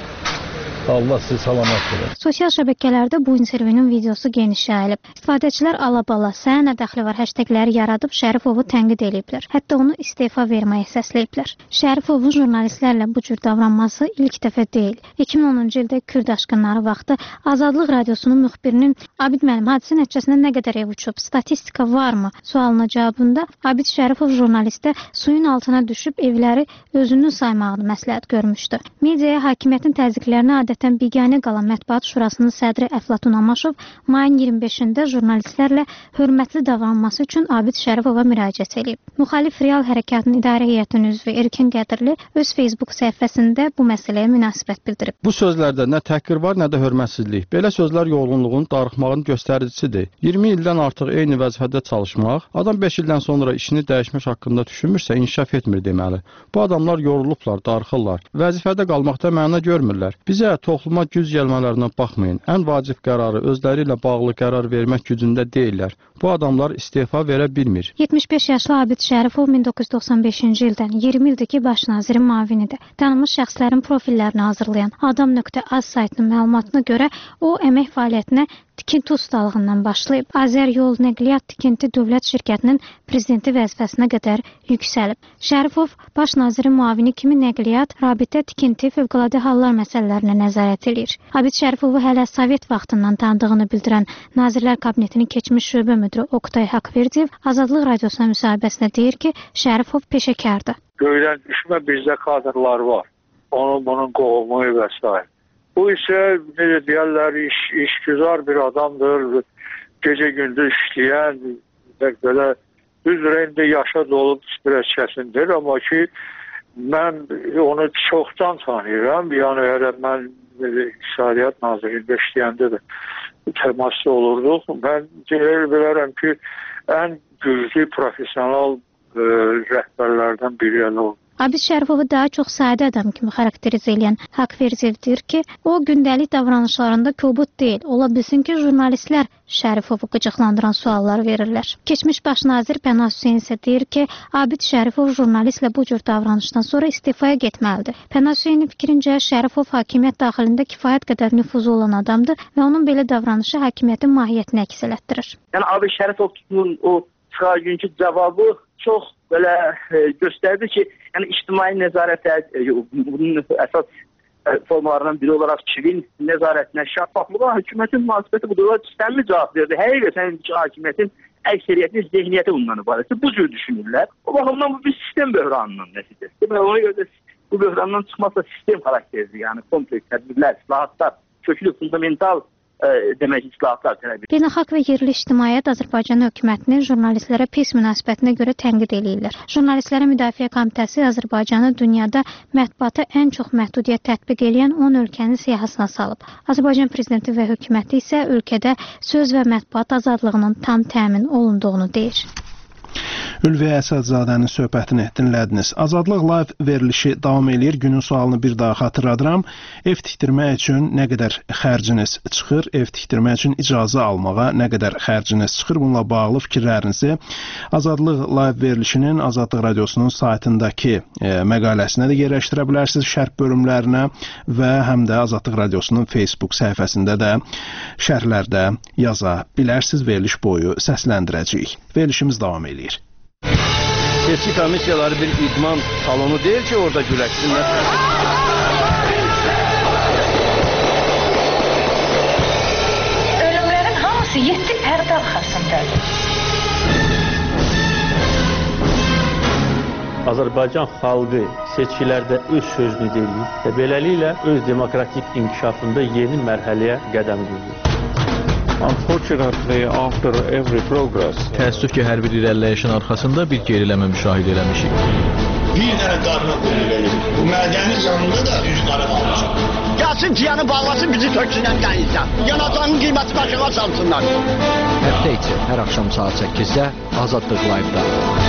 Allah sizi salamat edər. Sosial şəbəkələrdə bu intervyunun videosu geniş yayılıb. İstifadəçilər alabala, sənə nə dəxli var hashtagləri yaradıb Şərifovu tənqid ediblər. Hətta onu istefa verməyə səsləyiblər. Şərifovun jurnalistlərlə bu cür davranması ilk dəfə deyil. 2010-cu ildə Kürd aşqınları vaxtı Azadlıq Radiosunun müxbirinin Abid müəllim hadisə nəticəsində nə qədər ev uçub, statistika varmı sualına cavabında Abid Şərifov jurnalistə suyun altına düşüb evləri özünün saymağını məsləhət görmüşdü. Mediaya hakimiyyətin təzyiqlərinə adətən biganə qalan Mətbuat Şurasının sədri Əflatun Amaşov mayın 25-də jurnalistlərlə hörmətli davranması üçün Abid Şərifova müraciət edib. Müxalif Real Hərəkatının idarə heyətinin üzvü Erkin Qədirli öz Facebook səhifəsində bu məsələyə münasibət bildirib. Bu sözlərdə nə təhqir var, nə də hörmətsizlik. Belə sözlər yorğunluğun, darıxmağın göstəricisidir. 20 ildən artıq eyni vəzifədə çalışmaq, adam 5 ildən sonra işini dəyişmək haqqında düşünmürsə, inkişaf etmir deməli. Bu adamlar yorulublar, darıxırlar. Vəzifədə qalmaqda məna görmürlər. Bizə topluma güc gəlmələrinə baxmayın. Ən vacib qərarı özləri ilə bağlı qərar vermək gücündə deyirlər. Bu adamlar istefa verə bilmir. 75 yaşlı Abid Şərifov 1995-ci ildən 20 ildir ki, baş nazirin müavinidir. Tanınmış şəxslərin profillərini hazırlayan Adam.az saytının məlumatına görə o əmək fəaliyyətinə tikinti ustalığından başlayıb. Azəryol Nəqliyyat Tikinti Dövlət Şirkətinin prezidenti vəzifəsinə qədər yüksəlib. Şərifov baş nazirin müavini kimi nəqliyyat, rabitə, tikinti, fövqəladə hallar məsələlərinə nəzarət edir. Abid Şərifovu hələ Sovet vaxtından tanıdığını bildirən Nazirlər Kabinetinin keçmiş şöbə müdiri Oqtay Haqverdiyev Azadlıq Radiosuna müsahibəsində deyir ki, Şərifov peşəkardır. Göydən düşmə bizdə kadrlar var. Bunun qohumu və s. Bu isə necə deyərlər, işgüzar bir adamdır, gecə-gündüz işləyən, belə düz rəndə yaşa dolub stres kəsindir, amma ki, mən onu çoxdan tanıyıram, yəni elə mən İqtisadiyyat Nazirliyində işləyəndə də təmasda olurduq. Mən bilərəm ki, ən güclü profesional rəhbərlərdən biri oldu. Abid Şərifovu daha çox sadə adam kimi xarakterizə edən Haqverdiyev deyir ki, o gündəlik davranışlarında kobud deyil. Ola bilsin ki, jurnalistlər Şərifovu qıcıqlandıran suallar verirlər. Keçmiş baş nazir Pənah Hüseyn isə deyir ki, Abid Şərifov jurnalistlə bu cür davranışdan sonra istifaya getməlidir. Pənah Hüseynin fikrincə Şərifov hakimiyyət daxilində kifayət qədər nüfuzu olan adamdır və onun belə davranışı hakimiyyətin mahiyyətini əks elətdirir. Yəni Abid Şərifovun o çıxargünkü cavabı çox belə göstərdi ki, yəni ictimai nəzarətə, bunun əsas formalarından biri olaraq çivil nəzarətinə, şəffaflığa hökumətin münasibəti budur. Sistemli cavab verdi. Həqiqətən hakimiyyətin əksəriyyətinin zehniyyəti bundan ibarətdir. Bu cür düşünürlər. O baxımdan bu bir sistem böhranının nəticəsidir. Və ona görə də bu böhrandan çıxmazsa sistem xarakterlidir. Yəni kompleks tədbirlər, islahatlar, köklü, fundamental demək islahatlar tələb edir. Beynəlxalq və yerli ictimaiyyət Azərbaycan hökumətinin jurnalistlərə pis münasibətinə görə tənqid eləyirlər. Jurnalistlərin Müdafiə Komitəsi Azərbaycanı dünyada mətbuata ən çox məhdudiyyət tətbiq edən 10 ölkənin siyahısına salıb. Azərbaycan prezidenti və hökuməti isə ölkədə söz və mətbuat azadlığının tam təmin olunduğunu deyir. Ülviyə Əsədzadənin söhbətini dinlədiniz. Azadlıq live verilişi davam eləyir. Günün sualını bir daha xatırladıram. Ev tikdirmək üçün nə qədər xərciniz çıxır? Ev tikdirmək üçün icazə almağa nə qədər xərciniz çıxır? Bununla bağlı fikirlərinizi Azadlıq live verilişinin Azadlıq Radiosunun saytındakı məqaləsinə də yerləşdirə bilərsiniz, şərh bölümlərinə və həm də Azadlıq Radiosunun Facebook səhifəsində də şərhlərdə yaza bilərsiniz. Veriliş boyu səsləndirəcəyik. Verilişimiz davam eləyir. Seçki komissiyaları bir idman salonu deyil ki, orada güləşsinlər. Ölümlərin hamısı 7 pərdə arxasındadır. Azərbaycan xalqı seçkilərdə öz sözünü deyir və beləliklə öz demokratik inkişafında yeni mərhələyə qədəm qoyur. Unfortunately, after every progress, təəssüf ki, hər bir irəliləyişin arxasında bir geriləmə müşahidə eləmişik. Bir dənə qarına verir. Bu mədənin yanında da üz qara qalmışıq. Gəlsin ciyanı bağlasın, bizi töksünən dənizdən. Yanacağın qiyməti başına salsınlar. Həftə içi hər axşam saat 8-də Azadlıq Live-da.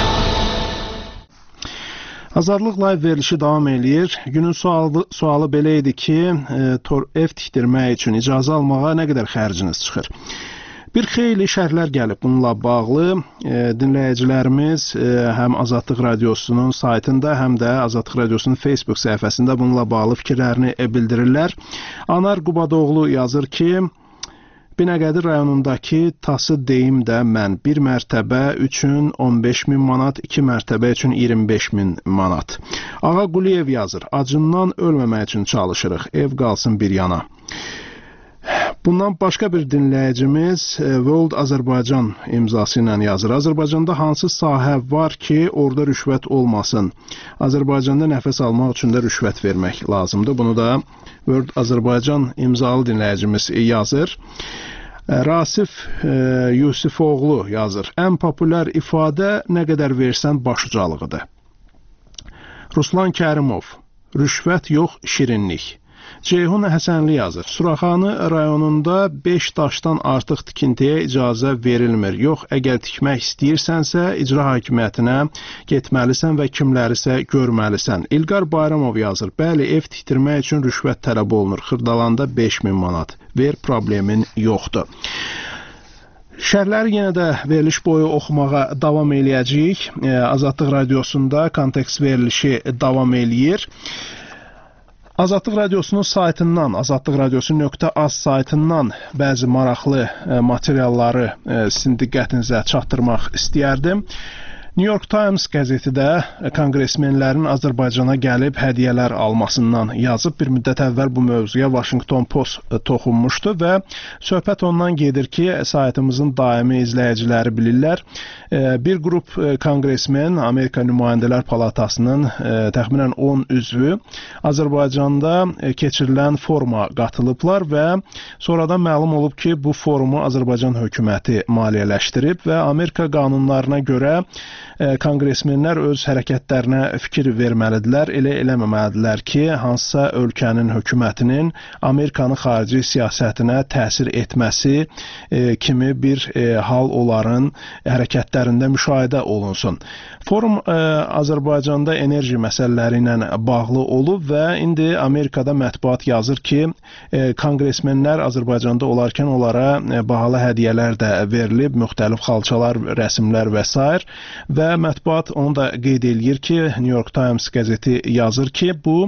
Azadlıq live verilişi davam eləyir. Günün sualı belə idi ki, ev tikdirmək üçün icazə almağa nə qədər xərciniz çıxır? Bir xeyli şərhlər gəlib bununla bağlı. Dinləyicilərimiz həm Azadlıq Radiosunun saytında, həm də Azadlıq Radiosunun Facebook səhifəsində bununla bağlı fikirlərini bildirirlər. Anar Qubadoğlu yazır ki, Binəqədi rayonundakı Tası deyim də mən bir mərtəbə üçün 15.000 manat, 2 mərtəbə üçün 25.000 manat. Ağa Quliyev yazır, acından ölməmək üçün çalışırıq, ev qalsın bir yana. Bundan başqa bir dinləyicimiz World Azərbaycan imzası ilə yazır. Azərbaycanda hansı sahə var ki, orada rüşvət olmasın? Azərbaycanda nəfəs almaq üçün də rüşvət vermək lazımdır. Bunu da World Azərbaycan imzalı dinləyicimiz yazır. Rasif Yusifoğlu yazır. Ən populyar ifadə nə qədər versən başucalığıdır. Ruslan Kərimov, rüşvət yox, şirinlik. Ceyhun Həsənli yazır. Suraxanı rayonunda 5 daşdan artıq tikintiyə icazə verilmir. Yox, əgər tikmək istəyirsənsə, icra hakimiyyətinə getməlisən və kimlərisə görməlisən. İlqar Bayramov yazır. Bəli, ev tikdirmək üçün rüşvət tələb olunur. Xırdalanda 5.000 manat. Ver, problemin yoxdur. Şərhləri yenə də veriliş boyu oxumağa davam eləyəcəyik. Azadlıq Radiosunda kontekst verilişi davam eləyir. Azadlıq Radiosunun saytından, azadlıqradiosu.az saytından bəzi maraqlı materialları sizin diqqətinizə çatdırmaq istəyərdim. New York Times qəzeti də konqresmenlərin Azərbaycana gəlib hədiyyələr almasından yazıb. Bir müddət əvvəl bu mövzuya Washington Post toxunmuşdu və söhbət ondan gedir ki, saytımızın daimi izləyiciləri bilirlər. Bir qrup konqresmen Amerika Nümayəndələr Palatasının təxminən 10 üzvü Azərbaycanda keçirilən foruma qatılıblar və sonradan məlum olub ki, bu forumu Azərbaycan hökuməti maliyyələşdirib və Amerika qanunlarına görə konqresmenlər öz hərəkətlərinə fikir verməlidirlər, elə eləməməlidirlər ki, hansısa ölkənin hökumətinin Amerikanın xarici siyasətinə təsir etməsi kimi bir hal onların hərəkətlərində müşahidə olunsun. Forum Azərbaycanda enerji məsələləri ilə bağlı olub və indi Amerikada mətbuat yazır ki, konqresmenlər Azərbaycanda olarkən onlara bahalı hədiyyələr də verilib, müxtəlif xalçalar, rəsmlər və s. Və mətbuat onu da qeyd eləyir ki, New York Times qəzeti yazır ki, bu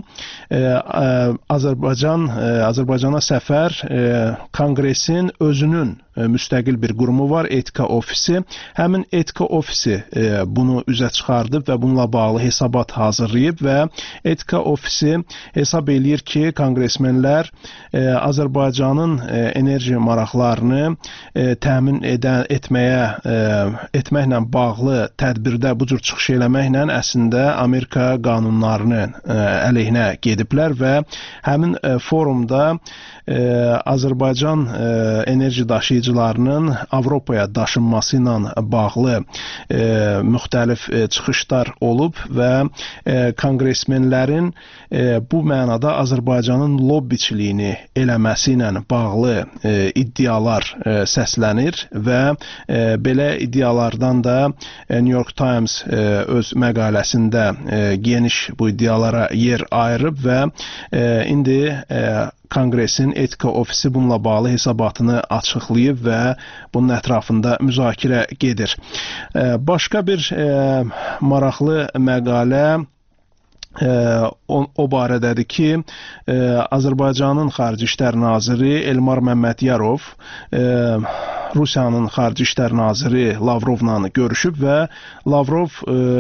Azərbaycana səfər konqresin özünün müstəqil bir qurumu var, etika ofisi. Həmin etika ofisi bunu üzə çıxardıb və bununla bağlı hesabat hazırlayıb və etika ofisi hesab eləyir ki, konqresmenlər Azərbaycanın enerji maraqlarını təmin etməklə bağlı tədbirdə bu cür çıxış eləməklə əslində Amerika qanunlarının əleyhinə gediblər və həmin forumda Azərbaycan enerji daşıyıcılarının Avropaya daşınması ilə bağlı müxtəlif çıxışlar olub və konqresmenlərin bu mənada Azərbaycanın lobbiçiliyini eləməsi ilə bağlı iddialar səslənir və belə iddialardan da New York Times öz məqaləsində geniş bu iddialara yer ayırıb və indi Konqresin etika ofisi bununla bağlı hesabatını açıqlayıb və bunun ətrafında müzakirə gedir. Başqa bir maraqlı məqalə o barədədir ki, Azərbaycanın Xarici İşlər Naziri Elmar Məmmədiyarov Rusiyanın Xarici İşlər Naziri Lavrovla görüşüb və Lavrov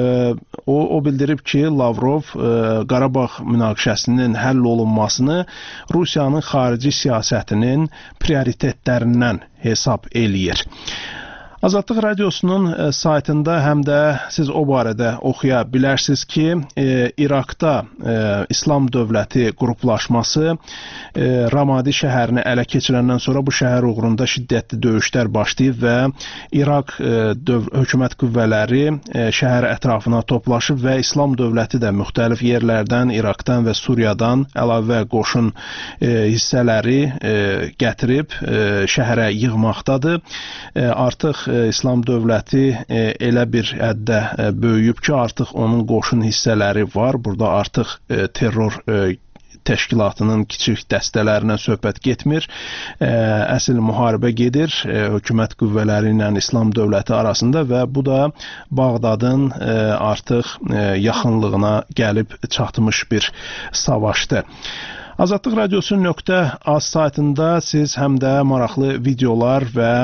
o bildirib ki, Lavrov Qarabağ münaqişəsinin həll olunmasını Rusiyanın xarici siyasətinin prioritetlərindən hesab eləyir. Azadlıq Radiosunun saytında həm də siz o barədə oxuya bilərsiniz ki, İraqda İslam dövləti qruplaşması Ramadi şəhərini ələ keçirəndən sonra bu şəhər uğrunda şiddətli döyüşlər başlayıb və İraq hökumət qüvvələri şəhər ətrafına toplaşıb və İslam dövləti də müxtəlif yerlərdən, İraqdan və Suriyadan əlavə qoşun hissələri gətirib şəhərə yığmaqdadır. Artıq İslam dövləti elə bir həddə böyüyüb ki, artıq onun qoşun hissələri var. Burada artıq terror təşkilatının kiçik dəstələrinə söhbət getmir. Əsl müharibə gedir hökumət qüvvələri ilə İslam dövləti arasında və bu da Bağdadın artıq yaxınlığına gəlib çatmış bir savaşdır. Azadlıq Radiosu.az saytında siz həm də maraqlı videolar və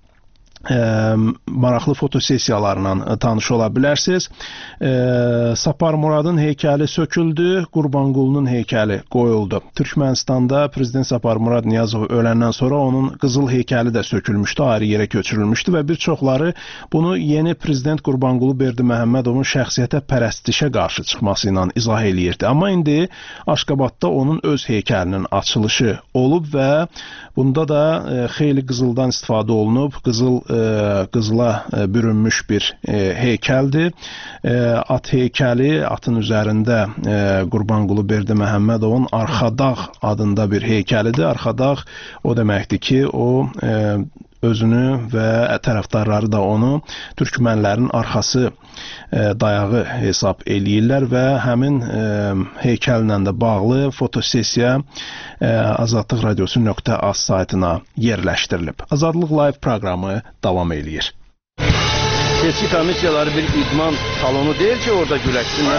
maraqlı fotosessiyalarla tanış ola bilərsiniz. Sapar Muradın heykəli söküldü, Qurbanqulunun heykəli qoyuldu. Türkmənistanda Prezident Sapar Murad Niyazov öləndən sonra onun qızıl heykəli də sökülmüşdü, ayrı yerə köçürülmüşdü və bir çoxları bunu yeni Prezident Qurbanqulu Berdiməhəmmədovun şəxsiyyətə pərəstişə qarşı çıxması ilə izah eləyirdi. Amma indi Aşqabadda onun öz heykəlinin açılışı olub və bunda da xeyli qızıldan istifadə olunub. Qızıla bürünmüş bir heykəldir. At heykəli, atın üzərində Qurbanqulu Berdiməhəmmədovun Arxadağ adında bir heykəlidir. Arxadağ o deməkdir ki, o özünü və tərəfdarları da onu türkmənlərin arxası dayağı hesab eləyirlər və həmin heykəllə də bağlı fotosessiya Azadlıq Radiosu.az saytına yerləşdirilib. Azadlıq Live proqramı davam eləyir. Seçki komissiyaları bir idman salonu deyil ki, orada güləşsinlər.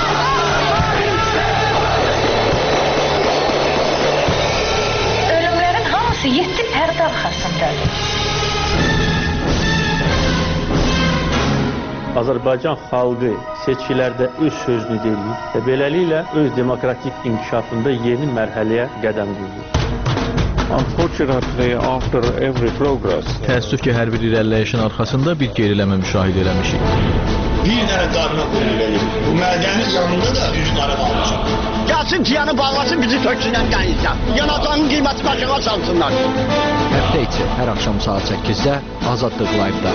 Ölümlərin hamısı 7 pərdə arxasındadır. Azərbaycan xalqı seçkilərdə öz sözünü deyir və beləliklə öz demokratik inkişafında yeni mərhələyə qədəm qoyur. Unfortunately, after every progress, təəssüf ki, hər bir irəliləyişin arxasında bir geriləmə müşahidə eləmişik. Bir dənə qarına verir. Bu mədənin yanında da üzləri qalmışıq. Gəlsin tiyanı bağlasın, bizi töksünən dənizdən. Yanacağının qiyməti başına salsınlar. Həftə içi hər axşam saat 8-də Azadlıq Live-da.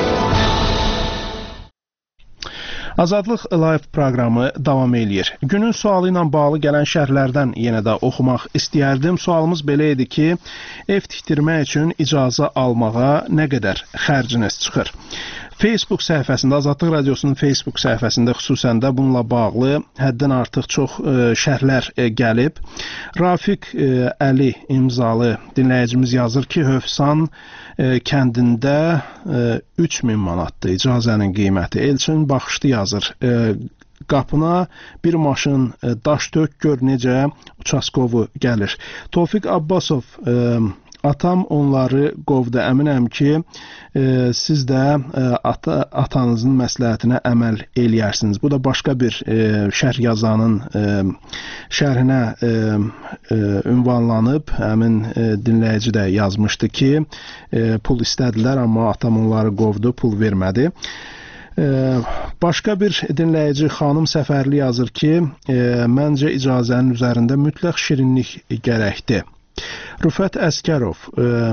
Azadlıq Live proqramı davam eləyir. Günün sualı ilə bağlı gələn şərhlərdən yenə də oxumaq istəyərdim. Sualımız belə idi ki, ev tikdirmək üçün icazə almağa nə qədər xərciniz çıxır? Facebook səhifəsində, Azadlıq Radiosunun Facebook səhifəsində xüsusən də bununla bağlı həddən artıq çox şərhlər gəlib. Rafiq Əli imzalı dinləyicimiz yazır ki, Hövsan kəndində 3000 manatdır icazənin qiyməti. Elçin Baxışlı yazır, qapına bir maşın daş dök, gör necə uçaskovu gəlir. Tofiq Abbasov, atam onları qovdu. Əminəm ki, siz də atanızın məsləhətinə əməl eləyərsiniz. Bu da başqa bir şərh yazanın şərhinə ünvanlanıb. Həmin dinləyici də yazmışdı ki, pul istədilər, amma atam onları qovdu, pul vermədi. Başqa bir dinləyici xanım Səfərli yazır ki, məncə icazənin üzərində mütləq şirinlik gərəkdir. Rüfət Əskərov,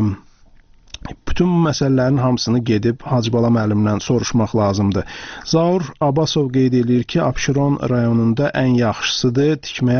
bütün bu məsələlərin hamısını gedib Hacıbala müəllimdən soruşmaq lazımdır. Zaur Abbasov qeyd edir ki, Abşeron rayonunda ən yaxşısıdır,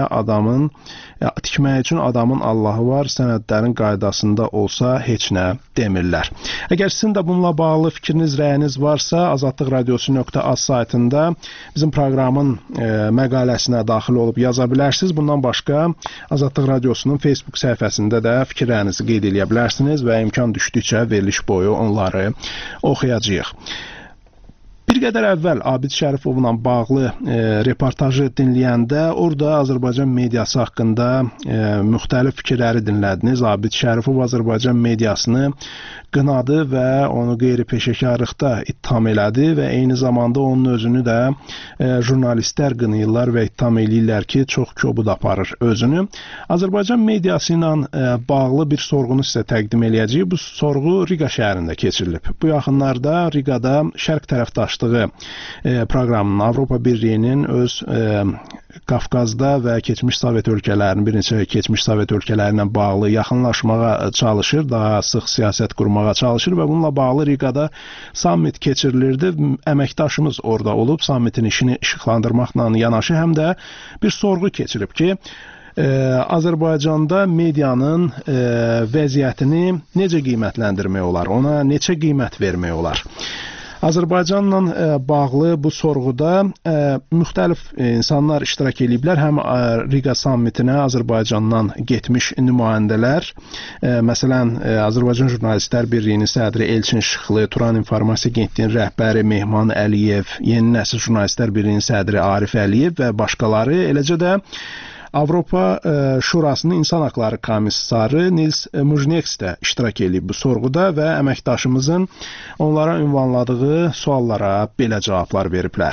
tikməyə üçün adamın Allahı var, sənədlərin qaydasında olsa heç nə demirlər. Əgər sizin də bununla bağlı fikriniz, rəyiniz varsa, azadlıqradiosu.az saytında bizim proqramın məqaləsinə daxil olub yaza bilərsiniz. Bundan başqa Azadlıq Radiosunun Facebook səhifəsində də fikirlərinizi qeyd edə bilərsiniz və imkan düşdükcə veriliş boyu onları oxuyacağıq. Bir qədər əvvəl Abid Şərifovla bağlı reportajı dinləyəndə orada Azərbaycan mediası haqqında müxtəlif fikirləri dinlədiniz. Abid Şərifov Azərbaycan mediasını qınadı və onu qeyri-peşəkarlıqda ittiham elədi və eyni zamanda onun özünü də jurnalistlər qınayırlar və ittiham eləyirlər ki, çox kobud aparır özünü. Azərbaycan mediası ilə bağlı bir sorğunu sizə təqdim eləyəcəyik. Bu sorğu Riga şəhərində keçirilib. Bu yaxınlarda Rigada Şərq tərəfdaşlığı proqramının, Avropa Birliyinin öz Qafqazda və keçmiş Sovet ölkələrinin, bir neçə keçmiş Sovet ölkələri ilə bağlı yaxınlaşmağa çalışır, daha sıx siyasət qurmağa çalışır və bununla bağlı Rigada sammit keçirilirdi. Əməkdaşımız orada olub, sammitin işini işıqlandırmaqla yanaşı həm də bir sorğu keçirib ki, Azərbaycanda medianın vəziyyətini necə qiymətləndirmək olar, ona neçə qiymət vermək olar? Azərbaycanla bağlı bu sorğuda müxtəlif insanlar iştirak ediblər. Həm Riga sammitinə Azərbaycandan getmiş nümayəndələr, məsələn, Azərbaycan Jurnalistlər Birliyinin sədri Elçin Şıxlı, Turan İnformasiya Agentliyinin rəhbəri Mehman Əliyev, Yeni Nəsil Jurnalistlər Birliyinin sədri Arif Əliyev və başqaları, eləcə də Avropa Şurasının İnsan Haqları Komissarı Nils Mujneks də iştirak edib bu sorğuda və əməkdaşımızın onlara ünvanladığı suallara belə cavablar veriblər.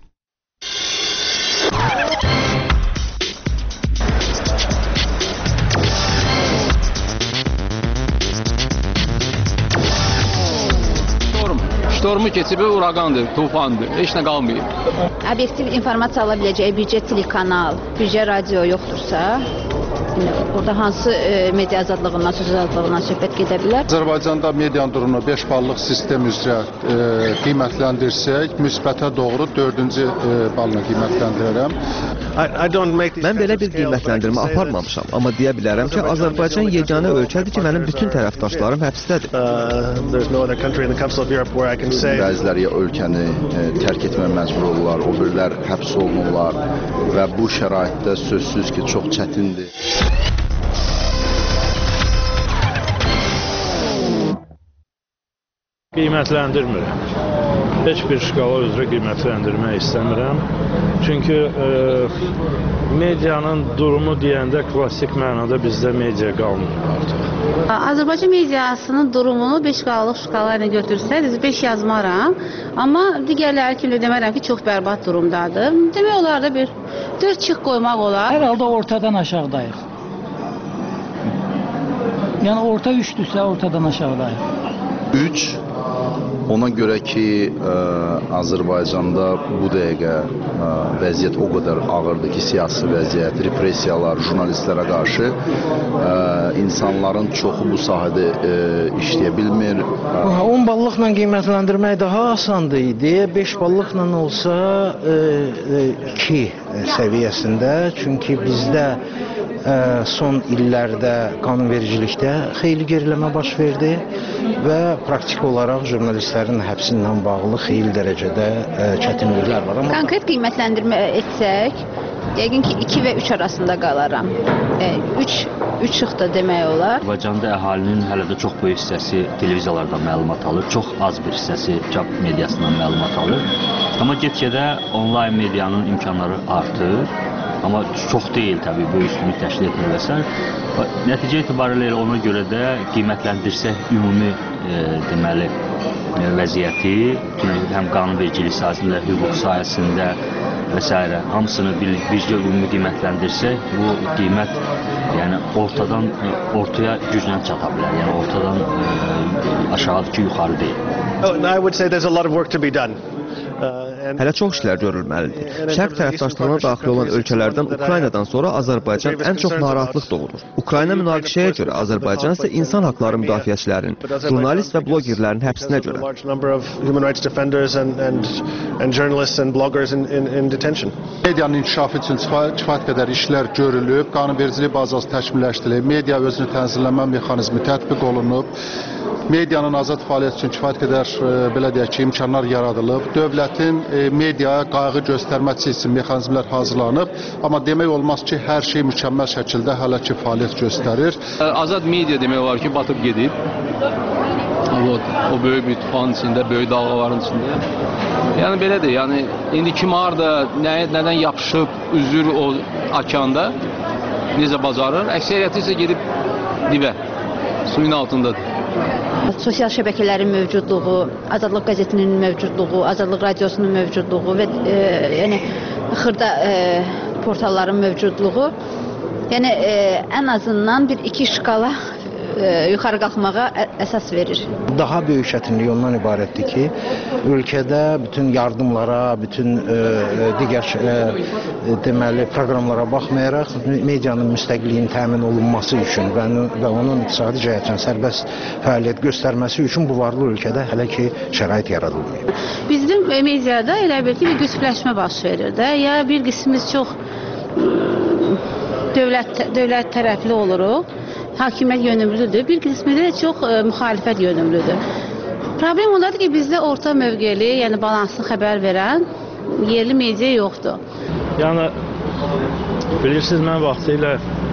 Ştormu keçib, uraqandır, tufandır, heç nə qalmayıb. Obyektiv informasiya ala biləcəyi bircə telekanal, bircə radio yoxdursa, orada hansı media azadlığından, söz azadlığından söhbət gedə bilər? Azərbaycanda medianın durumunu 5 ballıq sistem üzrə qiymətləndirsək, müsbətə doğru 4-cü balla qiymətləndirərəm. Mən belə bir qiymətləndirmə aparmamışam, amma deyə bilərəm ki, Azərbaycan yeganə ölkədir ki, mənim bütün tərəfdaşlarım həbsdədir. Bəziləri ölkəni tərk etməyə məcbur olurlar, o birilər həbs olunurlar və bu şəraitdə sözsüz ki, çox çətindir. Qiymətləndirmirəm. Heç bir şkala üzrə qiymətləndirmək istəmirəm. Çünki medianın durumu deyəndə klassik mənada bizdə media qalmır artıq. Azərbaycan mediasının durumunu 5 şkalalıq şkala ilə götürsəniz 5 yazmaram. Amma digərləri kimi demərəm ki, çox bərbad durumdadır. Demək olar da bir 4 çıx qoymaq olar. Hər halda ortadan aşağıdayıq. Yəni orta 3-dürsə ortadan aşağıdayıq. 3. Ona görə ki, Azərbaycanda bu dəqiqə vəziyyət o qədər ağırdır ki, siyasi vəziyyət, repressiyalar, jurnalistlərə qarşı insanların çoxu bu sahədə işləyə bilmir. 10 ballıqla qiymətləndirmək daha asandır idi. 5 ballıqla olsa 2 səviyyəsində. Çünki bizdə son illərdə qanunvericilikdə xeyli geriləmə baş verdi və praktik olaraq jurnalistlərin həbsi ilə bağlı xeyli dərəcədə çətinliklər var. Konkret qiymətləndirmə etsək, yəqin ki 2 və 3 arasında qalaram. 3 çıxdı demək olar. Azərbaycanda əhalinin hələ də çox böyük hissəsi televiziyalardan məlumat alır, çox az bir hissəsi çap mediasından məlumat alır. Amma get-gedə onlayn medianın imkanları artır. Amma çox deyil təbii, böyük üstünlük təşkil etmir və s. Nəticə etibarilə ona görə də qiymətləndirsək ümumi deməli vəziyyəti, həm qanunvericilik sahəsində, hüquq sahəsində və s. hamısını bircə ümumi qiymətləndirsək, bu qiymət yəni ortaya güclə çata bilər. Yəni ortadan aşağı ki, yuxarı deyil. I would say there's a lot of work to be done. Hələ çox işlər görülməlidir. Şərq tərəfdaşlığına daxil olan ölkələrdən Ukraynadan sonra Azərbaycan ən çox narahatlıq doğurur. Ukrayna münaqişəyə görə, Azərbaycan isə insan haqları müdafiəçilərinin, jurnalist və blogerlərin həbsinə görə. Medianın inkişafı üçün kifayət qədər işlər görülüb, qanunvericilik bazası təkmilləşdirilib, media özünü tənzimləmə mexanizmi tətbiq olunub, medianın azad fəaliyyəti üçün kifayət qədər belə deyək ki, imkanlar yaradılıb, dövlətin mediaya qayğı göstərməsi üçün mexanizmlər hazırlanıb, amma demək olmaz ki, hər şey mükəmməl şəkildə hələ ki fəaliyyət göstərir. Azad media demək olar ki, batıb gedib. O böyük bir tufanın içində, böyük dalğaların içində. Yəni belədir, yəni indi kim harda, nədən yapışıb, üzür o okanda, necə bacarır, əksəriyyəti isə gedib dibə, suyun altındadır. Sosial şəbəkələrin mövcudluğu, Azadlıq qəzetinin mövcudluğu, Azadlıq radiosunun mövcudluğu və yəni xırda portalların mövcudluğu, yəni ən azından bir iki şkala yuxarı qalxmağa əsas verir. Daha böyük çətinlik ondan ibarətdir ki, ölkədə bütün yardımlara, bütün digər deməli proqramlara baxmayaraq medianın müstəqilliyinin təmin olunması üçün və onun iqtisadi cəhətdən sərbəst fəaliyyət göstərməsi üçün bu varlı ölkədə hələ ki şərait yaradılmayıb. Bizim mediada elə bir ki, bir qüsbləşmə baş verir də. Ya bir qismimiz çox dövlət tərəfli oluruq, hakimiyyət yönümlüdür, bir qismi də çox müxalifət yönümlüdür. Problem ondadır ki, bizdə orta mövqeli, yəni balanslı xəbər verən yerli media yoxdur. Yəni, bilirsiniz, mən vaxtilə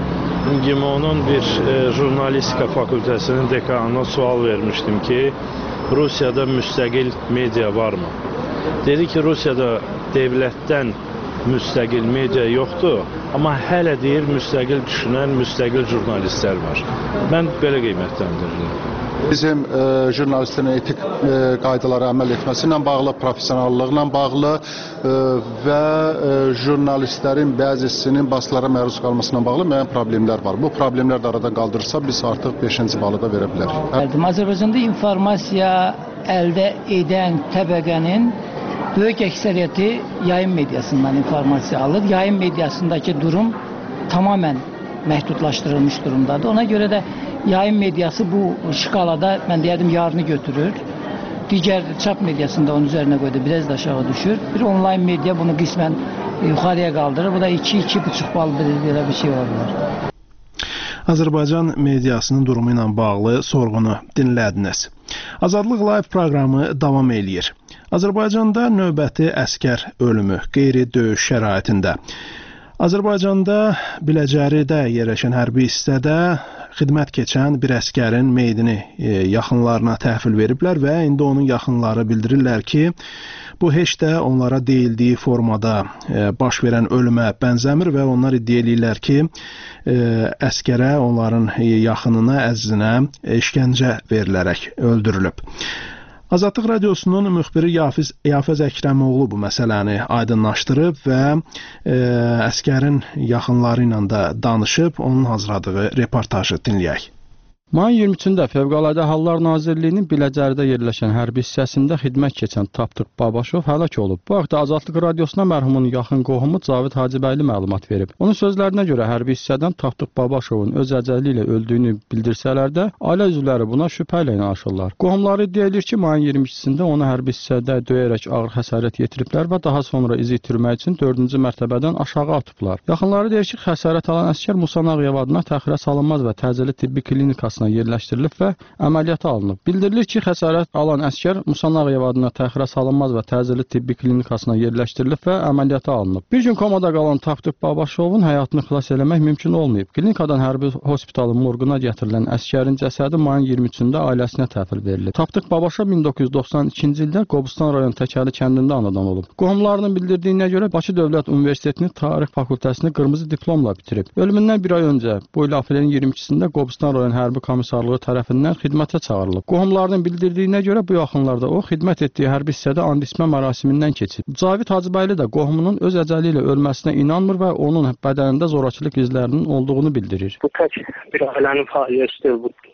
GİMO-nun bir jurnalistika fakültəsinin dekanına sual vermişdim ki, Rusiyada müstəqil media varmı? Dedi ki, Rusiyada devlətdən müstəqil media yoxdur, amma hələ deyir müstəqil düşünən, müstəqil jurnalistlər var. Mən belə qiymətləndirirəm. Bizim jurnalistlərin etik qaydalara əməl etməsi ilə bağlı, professionallıqla bağlı və jurnalistlərin bəzisinin baskılara məruz qalmasına bağlı müəyyən problemlər var. Bu problemlər də aradan qaldırırsa, biz artıq 5-ci balı da verə bilərik. Azərbaycanda informasiya əldə edən təbəqənin böyük əksəriyyəti yayın mediasından informasiya alır. Yayın mediasındakı durum tamamən məhdudlaşdırılmış durumdadır. Ona görə də yayın mediası bu şkalada, mən deyərdim, yarını götürür. Digər çap mediasında onun üzərinə qoydu, biraz da aşağı düşür. Bir onlayn media bunu qismən yuxarıya qaldırır. Bu da 2-2,5 bal belə bir şey olabilir. Azərbaycan mediasının durumu ilə bağlı sorğunu dinlədiniz. Azadlıq Live proqramı davam eləyir. Azərbaycanda növbəti əskər ölümü qeyri-döyüş şəraitində. Azərbaycanda Biləcəridə yerləşən hərbi hissədə xidmət keçən bir əskərin meyidini yaxınlarına təhvil veriblər və indi onun yaxınları bildirirlər ki, bu heç də onlara deyildiyi formada baş verən ölümə bənzəmir və onlar iddia edirlər ki, əskərə, onların yaxınına, əzizinə işgəncə verilərək öldürülüb. Azadlıq Radiosunun müxbiri Yafəz Əkrəmoğlu bu məsələni aydınlaşdırıb və əskərin yaxınları ilə də danışıb, onun hazırladığı reportajı dinləyək. Mayın 23-də Fövqəladə Hallar Nazirliyinin Biləcəridə yerləşən hərbi hissəsində xidmət keçən Tapdıq Babaşov həlak olub. Bu haqda Azadlıq Radiosuna mərhumun yaxın qohumu Cavid Hacıbəyli məlumat verib. Onun sözlərinə görə hərbi hissədən Tapdıq Babaşovun öz əcəli ilə öldüyünü bildirsələr də, ailə üzvləri buna şübhə ilə yanaşırlar. Qohumları iddia edir ki, mayın 22-sində onu hərbi hissədə döyərək ağır xəsarət yetiriblər və daha sonra izi itirmək üçün 4-cü mərtəbədən aşağı atıblar. Yaxınları deyir ki, xəsarət alan əskər Musa Ağayev adına təxirə salınmaz və təcili tibbi klinikasına yerləşdirilib və əməliyyata alınıb. Bildirilir ki, xəsarət alan əskər Musa Ağayev adına təxirə salınmaz və təcili tibbi klinikasına yerləşdirilib və əməliyyata alınıb. Bir gün komada qalan Tapdıq Babaşovun həyatını xilas eləmək mümkün olmayıb. Klinikadan hərbi hospitalın morquna gətirilən əskərin cəsədi mayın 23-də ailəsinə təhvil verilib. Tapdıq Babaşov 1992-ci ildə Qobustan rayon Təkəli kəndində anadan olub. Qohumlarının bildirdiyinə görə Bakı Dövlət Universitetinin Tarix fakültəsini qırmızı diplomla bitirib. Ölümündən bir ay öncə, bu il aprelin 22-sində Qobustan rayon hərbi komissarlığı tərəfindən xidmətə çağırılıb. Qohumlarının bildirdiyinə görə bu yaxınlarda o xidmət etdiyi hərbi hissədə andismə mərasimindən keçib. Cavid Hacıbəyli də qohumunun öz əcəli ilə ölməsinə inanmır və onun bədənində zorakılıq izlərinin olduğunu bildirir. Bu tək bir ailənin faciəsidir. Bu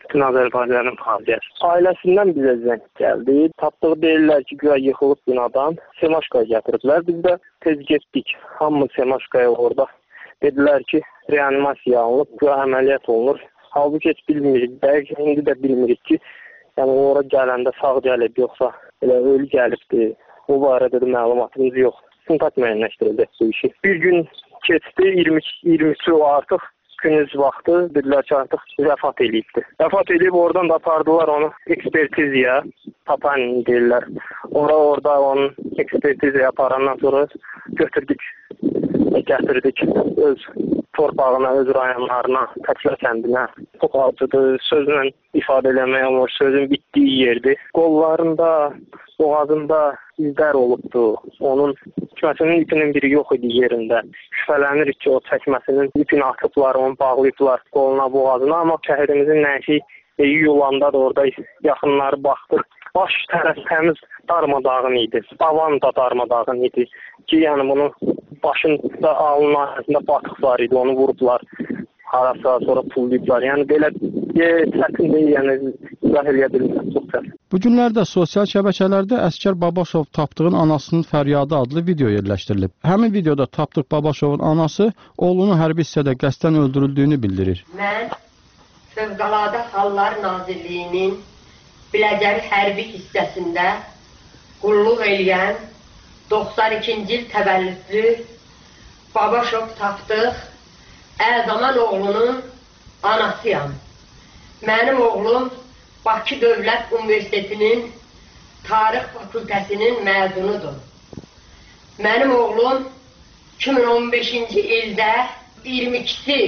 bütün Azərbaycanın faciəsi. Ailəsindən bizə zəng gəldi. Tapdığı deyirlər ki, güya yıxılıb binadan. Semaşkaya gətiriblər. Biz də tez getdik. Hamımız Semaşkaya orada. Dedilər ki, reanimasiya alınıb, güya əməliyyat olunur. Halbuki heç bilmirik. Dəqiq indi də bilmirik ki, yəni ora gələndə sağ gəlib, yoxsa elə ölü gəlibdir. O barədə də məlumatımız yox. Sıntat müəyyənləşdirildi bu işi. Bir gün keçdi, 23-ü artıq gündüz vaxtı dedilər ki, artıq vəfat eləyibdi. Vəfat eləyib oradan da apardılar onu ekspertizaya, tapan deyirlər. Orada onun ekspertizaya aparandan sonra götürdük, gətirdik öz torpağına, öz rayonlarına, Təklə kəndinə. Çox acıdır, sözlə ifadə eləmək olmur, sözün bitdiyi yerdir. Qollarında, boğazında izlər olubdu. Onun çəkməsinin ipinin biri yox idi yerində. Şübhələnirik ki, o çəkməsinin ipini atıblar, onu bağlayıblar qoluna, boğazına. Amma şəhidimizin nəşi yulanda da orada yaxınları baxdıq. Baş tərəf təmiz darmadağın idi. Davan da darmadağın idi. Ki, yəni bunu başında, alnının arasında batıq var idi, onu vurublar. Harasa sonra pullayıblar. Yəni belə çətin deyil, yəni izah eləyə bilmirəm, çox çətin. Bu günlərdə sosial şəbəkələrdə Əskər Babaşov Tapdığın anasının fəryadı adlı video yerləşdirilib. Həmin videoda Tapdıq Babaşovun anası oğlunun hərbi hissədə qəsdən öldürüldüyünü bildirir. Mən Fövqəladə Hallar Nazirliyinin Biləcəri hərbi hissəsində qulluq eləyən 92-ci il təvəllüdlü Babaşov Tapdıq Əzaman oğlunun anasıyam. Mənim oğlum Bakı Dövlət Universitetinin Tarix Fakültəsinin məzunudur. Mənim oğlum 2015-ci ildə 22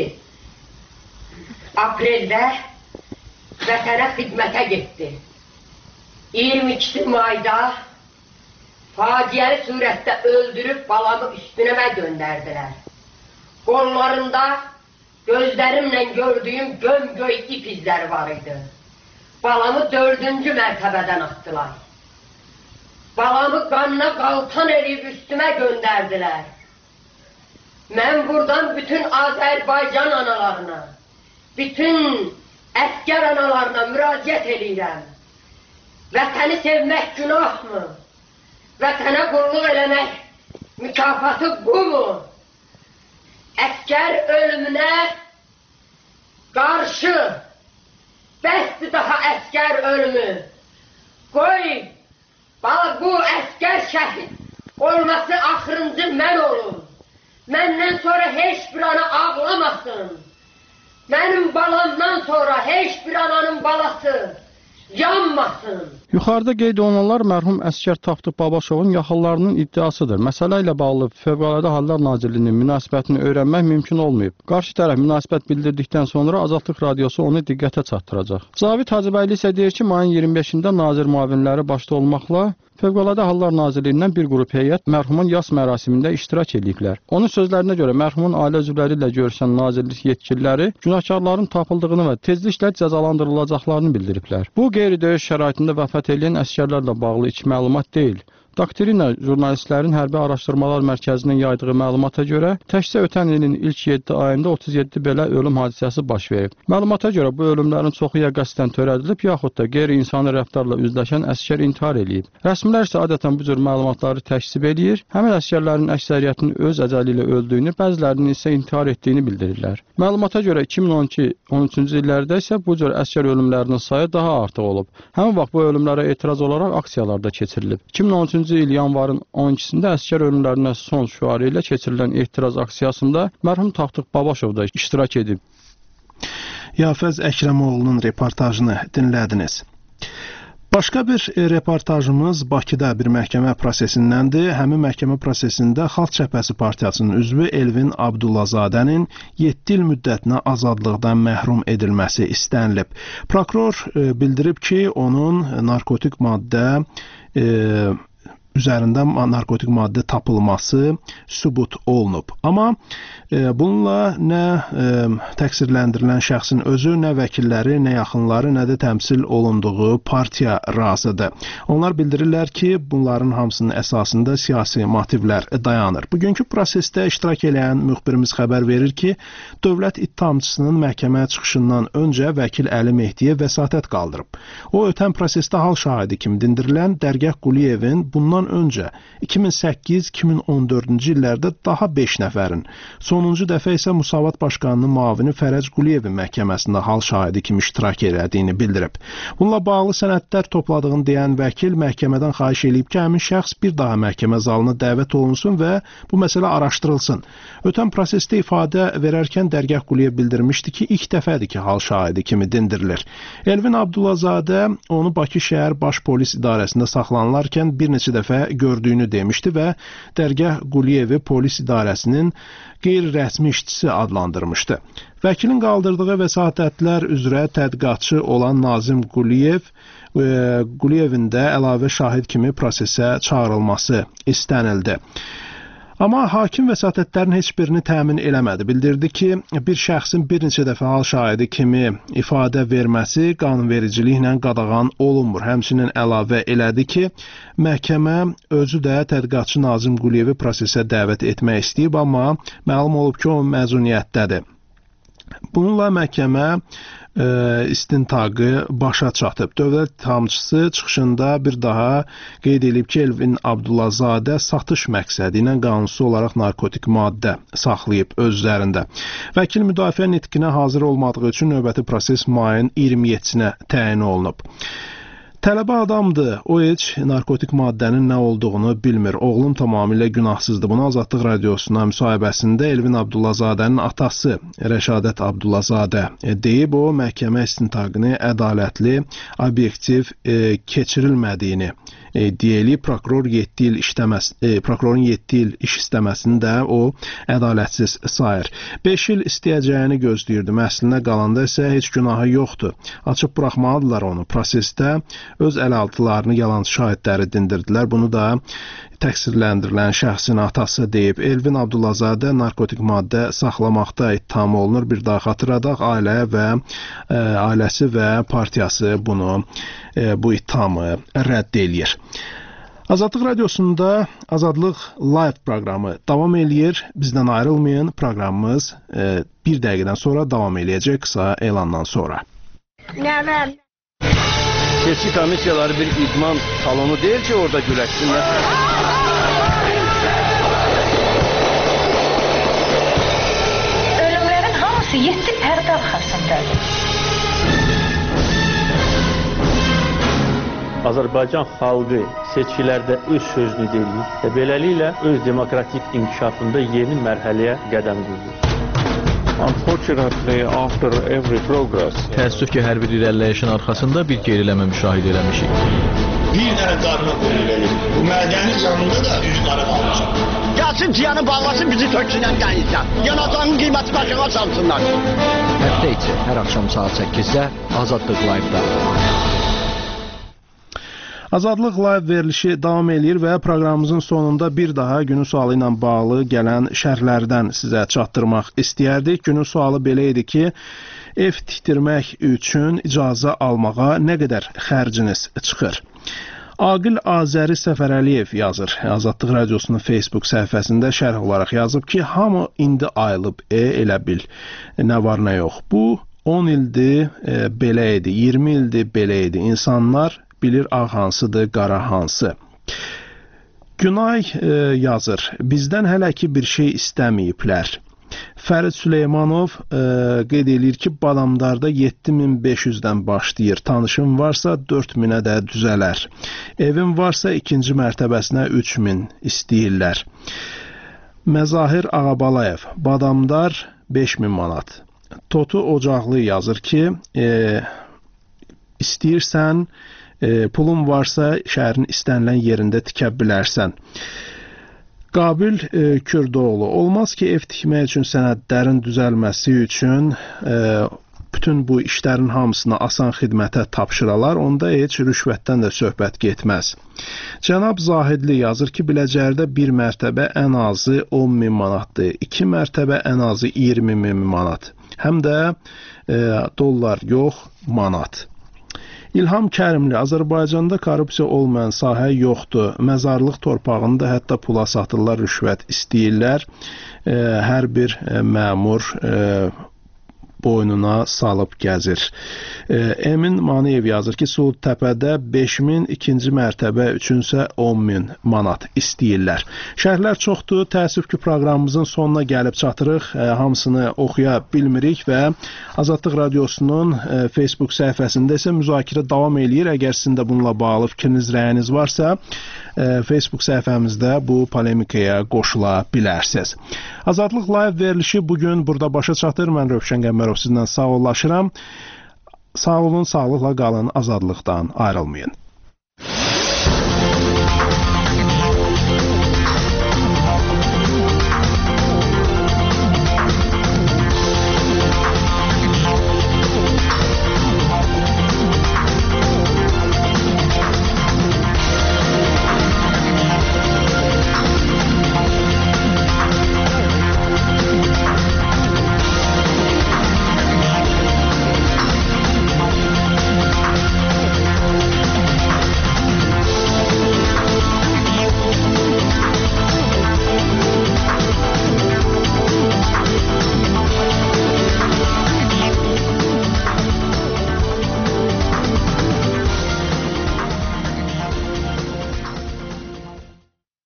apreldə vətənə xidmətə getdi. 22 mayda faciəli surətdə öldürüb balamı üstünəmə göndərdilər. Qollarında gözlərimlə gördüyüm göm-göy ip izləri var idi. Balamı 4-cü mərtəbədən atdılar. Balamı qanına qaltan eləyib üstümə göndərdilər. Mən buradan bütün Azərbaycan analarına, bütün əskər analarına müraciət edirəm. Vətəni sevmək günahmı? Vətənə qulluq eləmək mükafatı bu mu? Əskər ölümünə qarşı bəsdir daha əskər ölümü. Qoy, bu əskər şəhid olması axırıncı mən olum. Məndən sonra heç bir ana ağlamasın. Mənim balamdan sonra heç bir ananın balası yanmasın. Yuxarıda qeyd olunanlar mərhum Əskər Tapdıq Babaşovun yaxınlarının iddiasıdır. Məsələ ilə bağlı Fövqəladə Hallar Nazirliyinin münasibətini öyrənmək mümkün olmayıb. Qarşı tərəf münasibət bildirdikdən sonra Azadlıq Radiosu onu diqqətə çatdıracaq. Zavit Hacıbəyli isə deyir ki, mayın 25-də nazir müavinləri başda olmaqla Fövqəladə Hallar Nazirliyindən bir qrup heyət mərhumun yas mərasimində iştirak ediblər. Onun sözlərinə görə mərhumun ailə üzvləri ilə görüşən nazirlik yetkililəri günahkarların tapıldığını və tezliklə cəzalandırılacaqlarını bildiriblər. Bu qeyri-döyüş şəraitində vəfat edən əsgərlərlə bağlı ilk məlumat deyil. Doktrina jurnalistlərin Hərbi Araşdırmalar Mərkəzinin yaydığı məlumata görə təkcə ötən ilin ilk 7 ayında 37 belə ölüm hadisəsi baş verib. Məlumata görə bu ölümlərin çoxu ya qəsdən törədilib, yaxud da qeyri-insani rəftarla üzləşən əsgər intihar eləyib. Rəsmilər isə adətən bu cür məlumatları təkzib eləyir. Həmin əsgərlərin əksəriyyətinin öz əcəli ilə öldüyünü, bəzilərinin isə intihar etdiyini bildirirlər. Məlumata görə 2012-13-cü illərdə isə bu cür əsgər ölümlərinin sayı daha artıq olub. Həmin vaxt bu ölümlərə etiraz olaraq aksiyalar da keçirilib. 2013-cü il yanvarın 12-sində əsgər ölümlərinə son şüarı ilə keçirilən etiraz aksiyasında mərhum Tapdıq Babaşov da iştirak edib. Yafəz Əkrəmoğlu'nun reportajını dinlədiniz. Başqa bir reportajımız Bakıda bir məhkəmə prosesindəndir. Həmin məhkəmə prosesində Xalq Cəbhəsi Partiyasının üzvü Elvin Abdullazadənin 7 il müddətinə azadlıqdan məhrum edilməsi istənilib. Prokuror bildirib ki, onun narkotik maddə üzərində narkotik maddə tapılması sübut olunub. Amma bununla nə təqsirləndirilən şəxsin özü, nə vəkilləri, nə yaxınları, nə də təmsil olunduğu partiya razıdır. Onlar bildirirlər ki, bunların hamısının əsasında siyasi motivlər dayanır. Bugünkü prosesdə iştirak edən müxbirimiz xəbər verir ki, dövlət ittihamçısının məhkəməyə çıxışından öncə vəkil Əli Mehdiyə vəsatət qaldırıb. O, ötən prosesdə hal şahidi kimi dindirilən Dərgah Quliyevin bundan öncə 2008-2014-cü illərdə daha 5 nəfərin, sonuncu dəfə isə Musavat Başqanının müavini Fərəc Quliyevin məhkəməsində hal şahidi kimi iştirak elədiyini bildirib. Bununla bağlı sənədlər topladığını deyən vəkil məhkəmədən xahiş edib ki, həmin şəxs bir daha məhkəmə zalına dəvət olunsun və bu məsələ araşdırılsın. Ötən prosesdə ifadə verərkən Dərgah Quliyev bildirmişdi ki, ilk dəfədir ki, hal şahidi kimi dindirilir. Elvin Abdullazadə onu Bakı şəhər baş polis idarəsində saxlanılarkən bir neçə dəfə gördüyünü demişdi və Dərgah Quliyevi polis idarəsinin qeyri-rəsmi işçisi adlandırmışdı. Vəkilin qaldırdığı vəsatətlər üzrə tədqiqatçı olan Nazim Quliyevin də əlavə şahid kimi prosesə çağırılması istənildi. Amma hakim vəsatətlərin heç birini təmin eləmədi. Bildirdi ki, bir şəxsin bir neçə dəfə hal şahidi kimi ifadə verməsi qanunvericiliklə qadağan olunmur. Həmçinin əlavə elədi ki, məhkəmə özü də tədqiqatçı Nazim Quliyevi prosesə dəvət etmək istəyib, amma məlum olub ki, o məzuniyyətdədir. Bununla məhkəmə istintaqı başa çatıb. Dövlət ittihamçısı çıxışında bir daha qeyd edib ki, Elvin Abdullazadə satış məqsədi ilə qanunsuz olaraq narkotik maddə saxlayıb öz üzərində. Vəkil müdafiə nitqinə hazır olmadığı üçün növbəti proses mayın 27-sinə təyin olunub. Tələbə adamdır, o heç narkotik maddənin nə olduğunu bilmir. Oğlum tamamilə günahsızdır. Bunu Azadlıq Radiosuna müsahibəsində Elvin Abdullazadənin atası Rəşadət Abdullazadə deyib, o məhkəmə istintaqını ədalətli, obyektiv keçirilmədiyini deyilib, prokurorun 7 il iş istəməsini də o ədalətsiz sayır. 5 il istəyəcəyini gözləyirdim. Əslinə qalanda isə heç günahı yoxdur. Açıb buraxmalıdırlar onu. Prosesdə öz əlaltılarını yalancı şahidləri dindirdilər. Bunu da təqsirləndirilən şəxsin atası deyib. Elvin Abdullazadə narkotik maddə saxlamaqda ittiham olunur. Bir daha xatırladaq, ailəsi və partiyası bu ittihamı rədd eləyir. Azadlıq Radiosunda Azadlıq Live proqramı davam eləyir. Bizdən ayrılmayın. Proqramımız bir dəqiqədən sonra davam eləyəcək, qısa elandan sonra. Nəvəm. Seçki komissiyaları bir idman salonu deyil ki, orada güləşsinlər. Ölümlərin hamısı 7 pərdə arxasındadır. Azərbaycan xalqı seçkilərdə öz sözünü deyir və beləliklə öz demokratik inkişafında yeni mərhələyə qədəm qoyur. Unfortunately, after every progress, təəssüf ki, hər bir irəliləyişin arxasında bir geriləmə müşahidə eləmişik. Bir dənə qarına qoyulur. Bu mədəni canında da üz qara qalmışam. Gəlsin ciyanı bağlasın, bizi töksünən dənizdən. Yanacağın qiyməti başına salsınlar. Həftə içi hər axşam saat 8-də Azadlıq Live-da. Azadlıq Live verilişi davam eləyir və proqramımızın sonunda bir daha günün sualı ilə bağlı gələn şərhlərdən sizə çatdırmaq istəyərdik. Günün sualı belə idi ki, ev tikdirmək üçün icazə almağa nə qədər xərciniz çıxır? Aqil Azəri Səfərəliyev yazır. Azadlıq Radiosunun Facebook səhifəsində şərh olaraq yazıb ki, hamı indi ayılıb, elə bil, nə var nə yox. Bu 10 ildir belə idi, 20 ildir belə idi. İnsanlar bilir ağ hansıdır, qara hansı. Günay yazır, bizdən hələ ki bir şey istəməyiblər. Fərid Süleymanov qeyd edir ki, Badamdarda 7500-dən başlayır. Tanışım varsa 4000-ə də düzələr. Evim varsa ikinci mərtəbəsinə 3000 istəyirlər. Məzahir Ağabalayev, Badamdar 5000 manat. Totu Ocaqlı yazır ki, istəyirsən, pulun varsa şəhərin istənilən yerində tikə bilərsən. Qabil Kürdoğlu, olmaz ki, ev tikmək üçün sənədlərin düzəlməsi üçün bütün bu işlərin hamısını asan xidmətə tapşıralar, onda heç rüşvətdən də söhbət getməz. Cənab Zahidli yazır ki, Biləcərdə bir mərtəbə ən azı 10.000 manatdır, 2 mərtəbə ən azı 20.000 manat. Həm də dollar yox, manat. İlham Kərimli, Azərbaycanda korrupsiya olmayan sahə yoxdur. Məzarlıq torpağında hətta pula satırlar, rüşvət istəyirlər. Hər bir məmur boynuna salıb gəzir. Emin Maniyev yazır ki, Suudtəpədə 5.000, ikinci mərtəbə üçünsə 10.000 manat istəyirlər. Şərhlər çoxdur. Təəssüf ki, proqramımızın sonuna gəlib çatırıq. Hamısını oxuya bilmirik və Azadlıq Radiosunun Facebook səhifəsində isə müzakirə davam eləyir. Əgər sizin də bununla bağlı fikriniz, rəyiniz varsa, Facebook səhifəmizdə bu polemikaya qoşula bilərsiniz. Azadlıq Live verilişi bugün burada başa çatır. Mən Rövşən Qəmbərov sizlə sağollaşıram. Sağ olun, sağlıqla qalın, azadlıqdan ayrılmayın.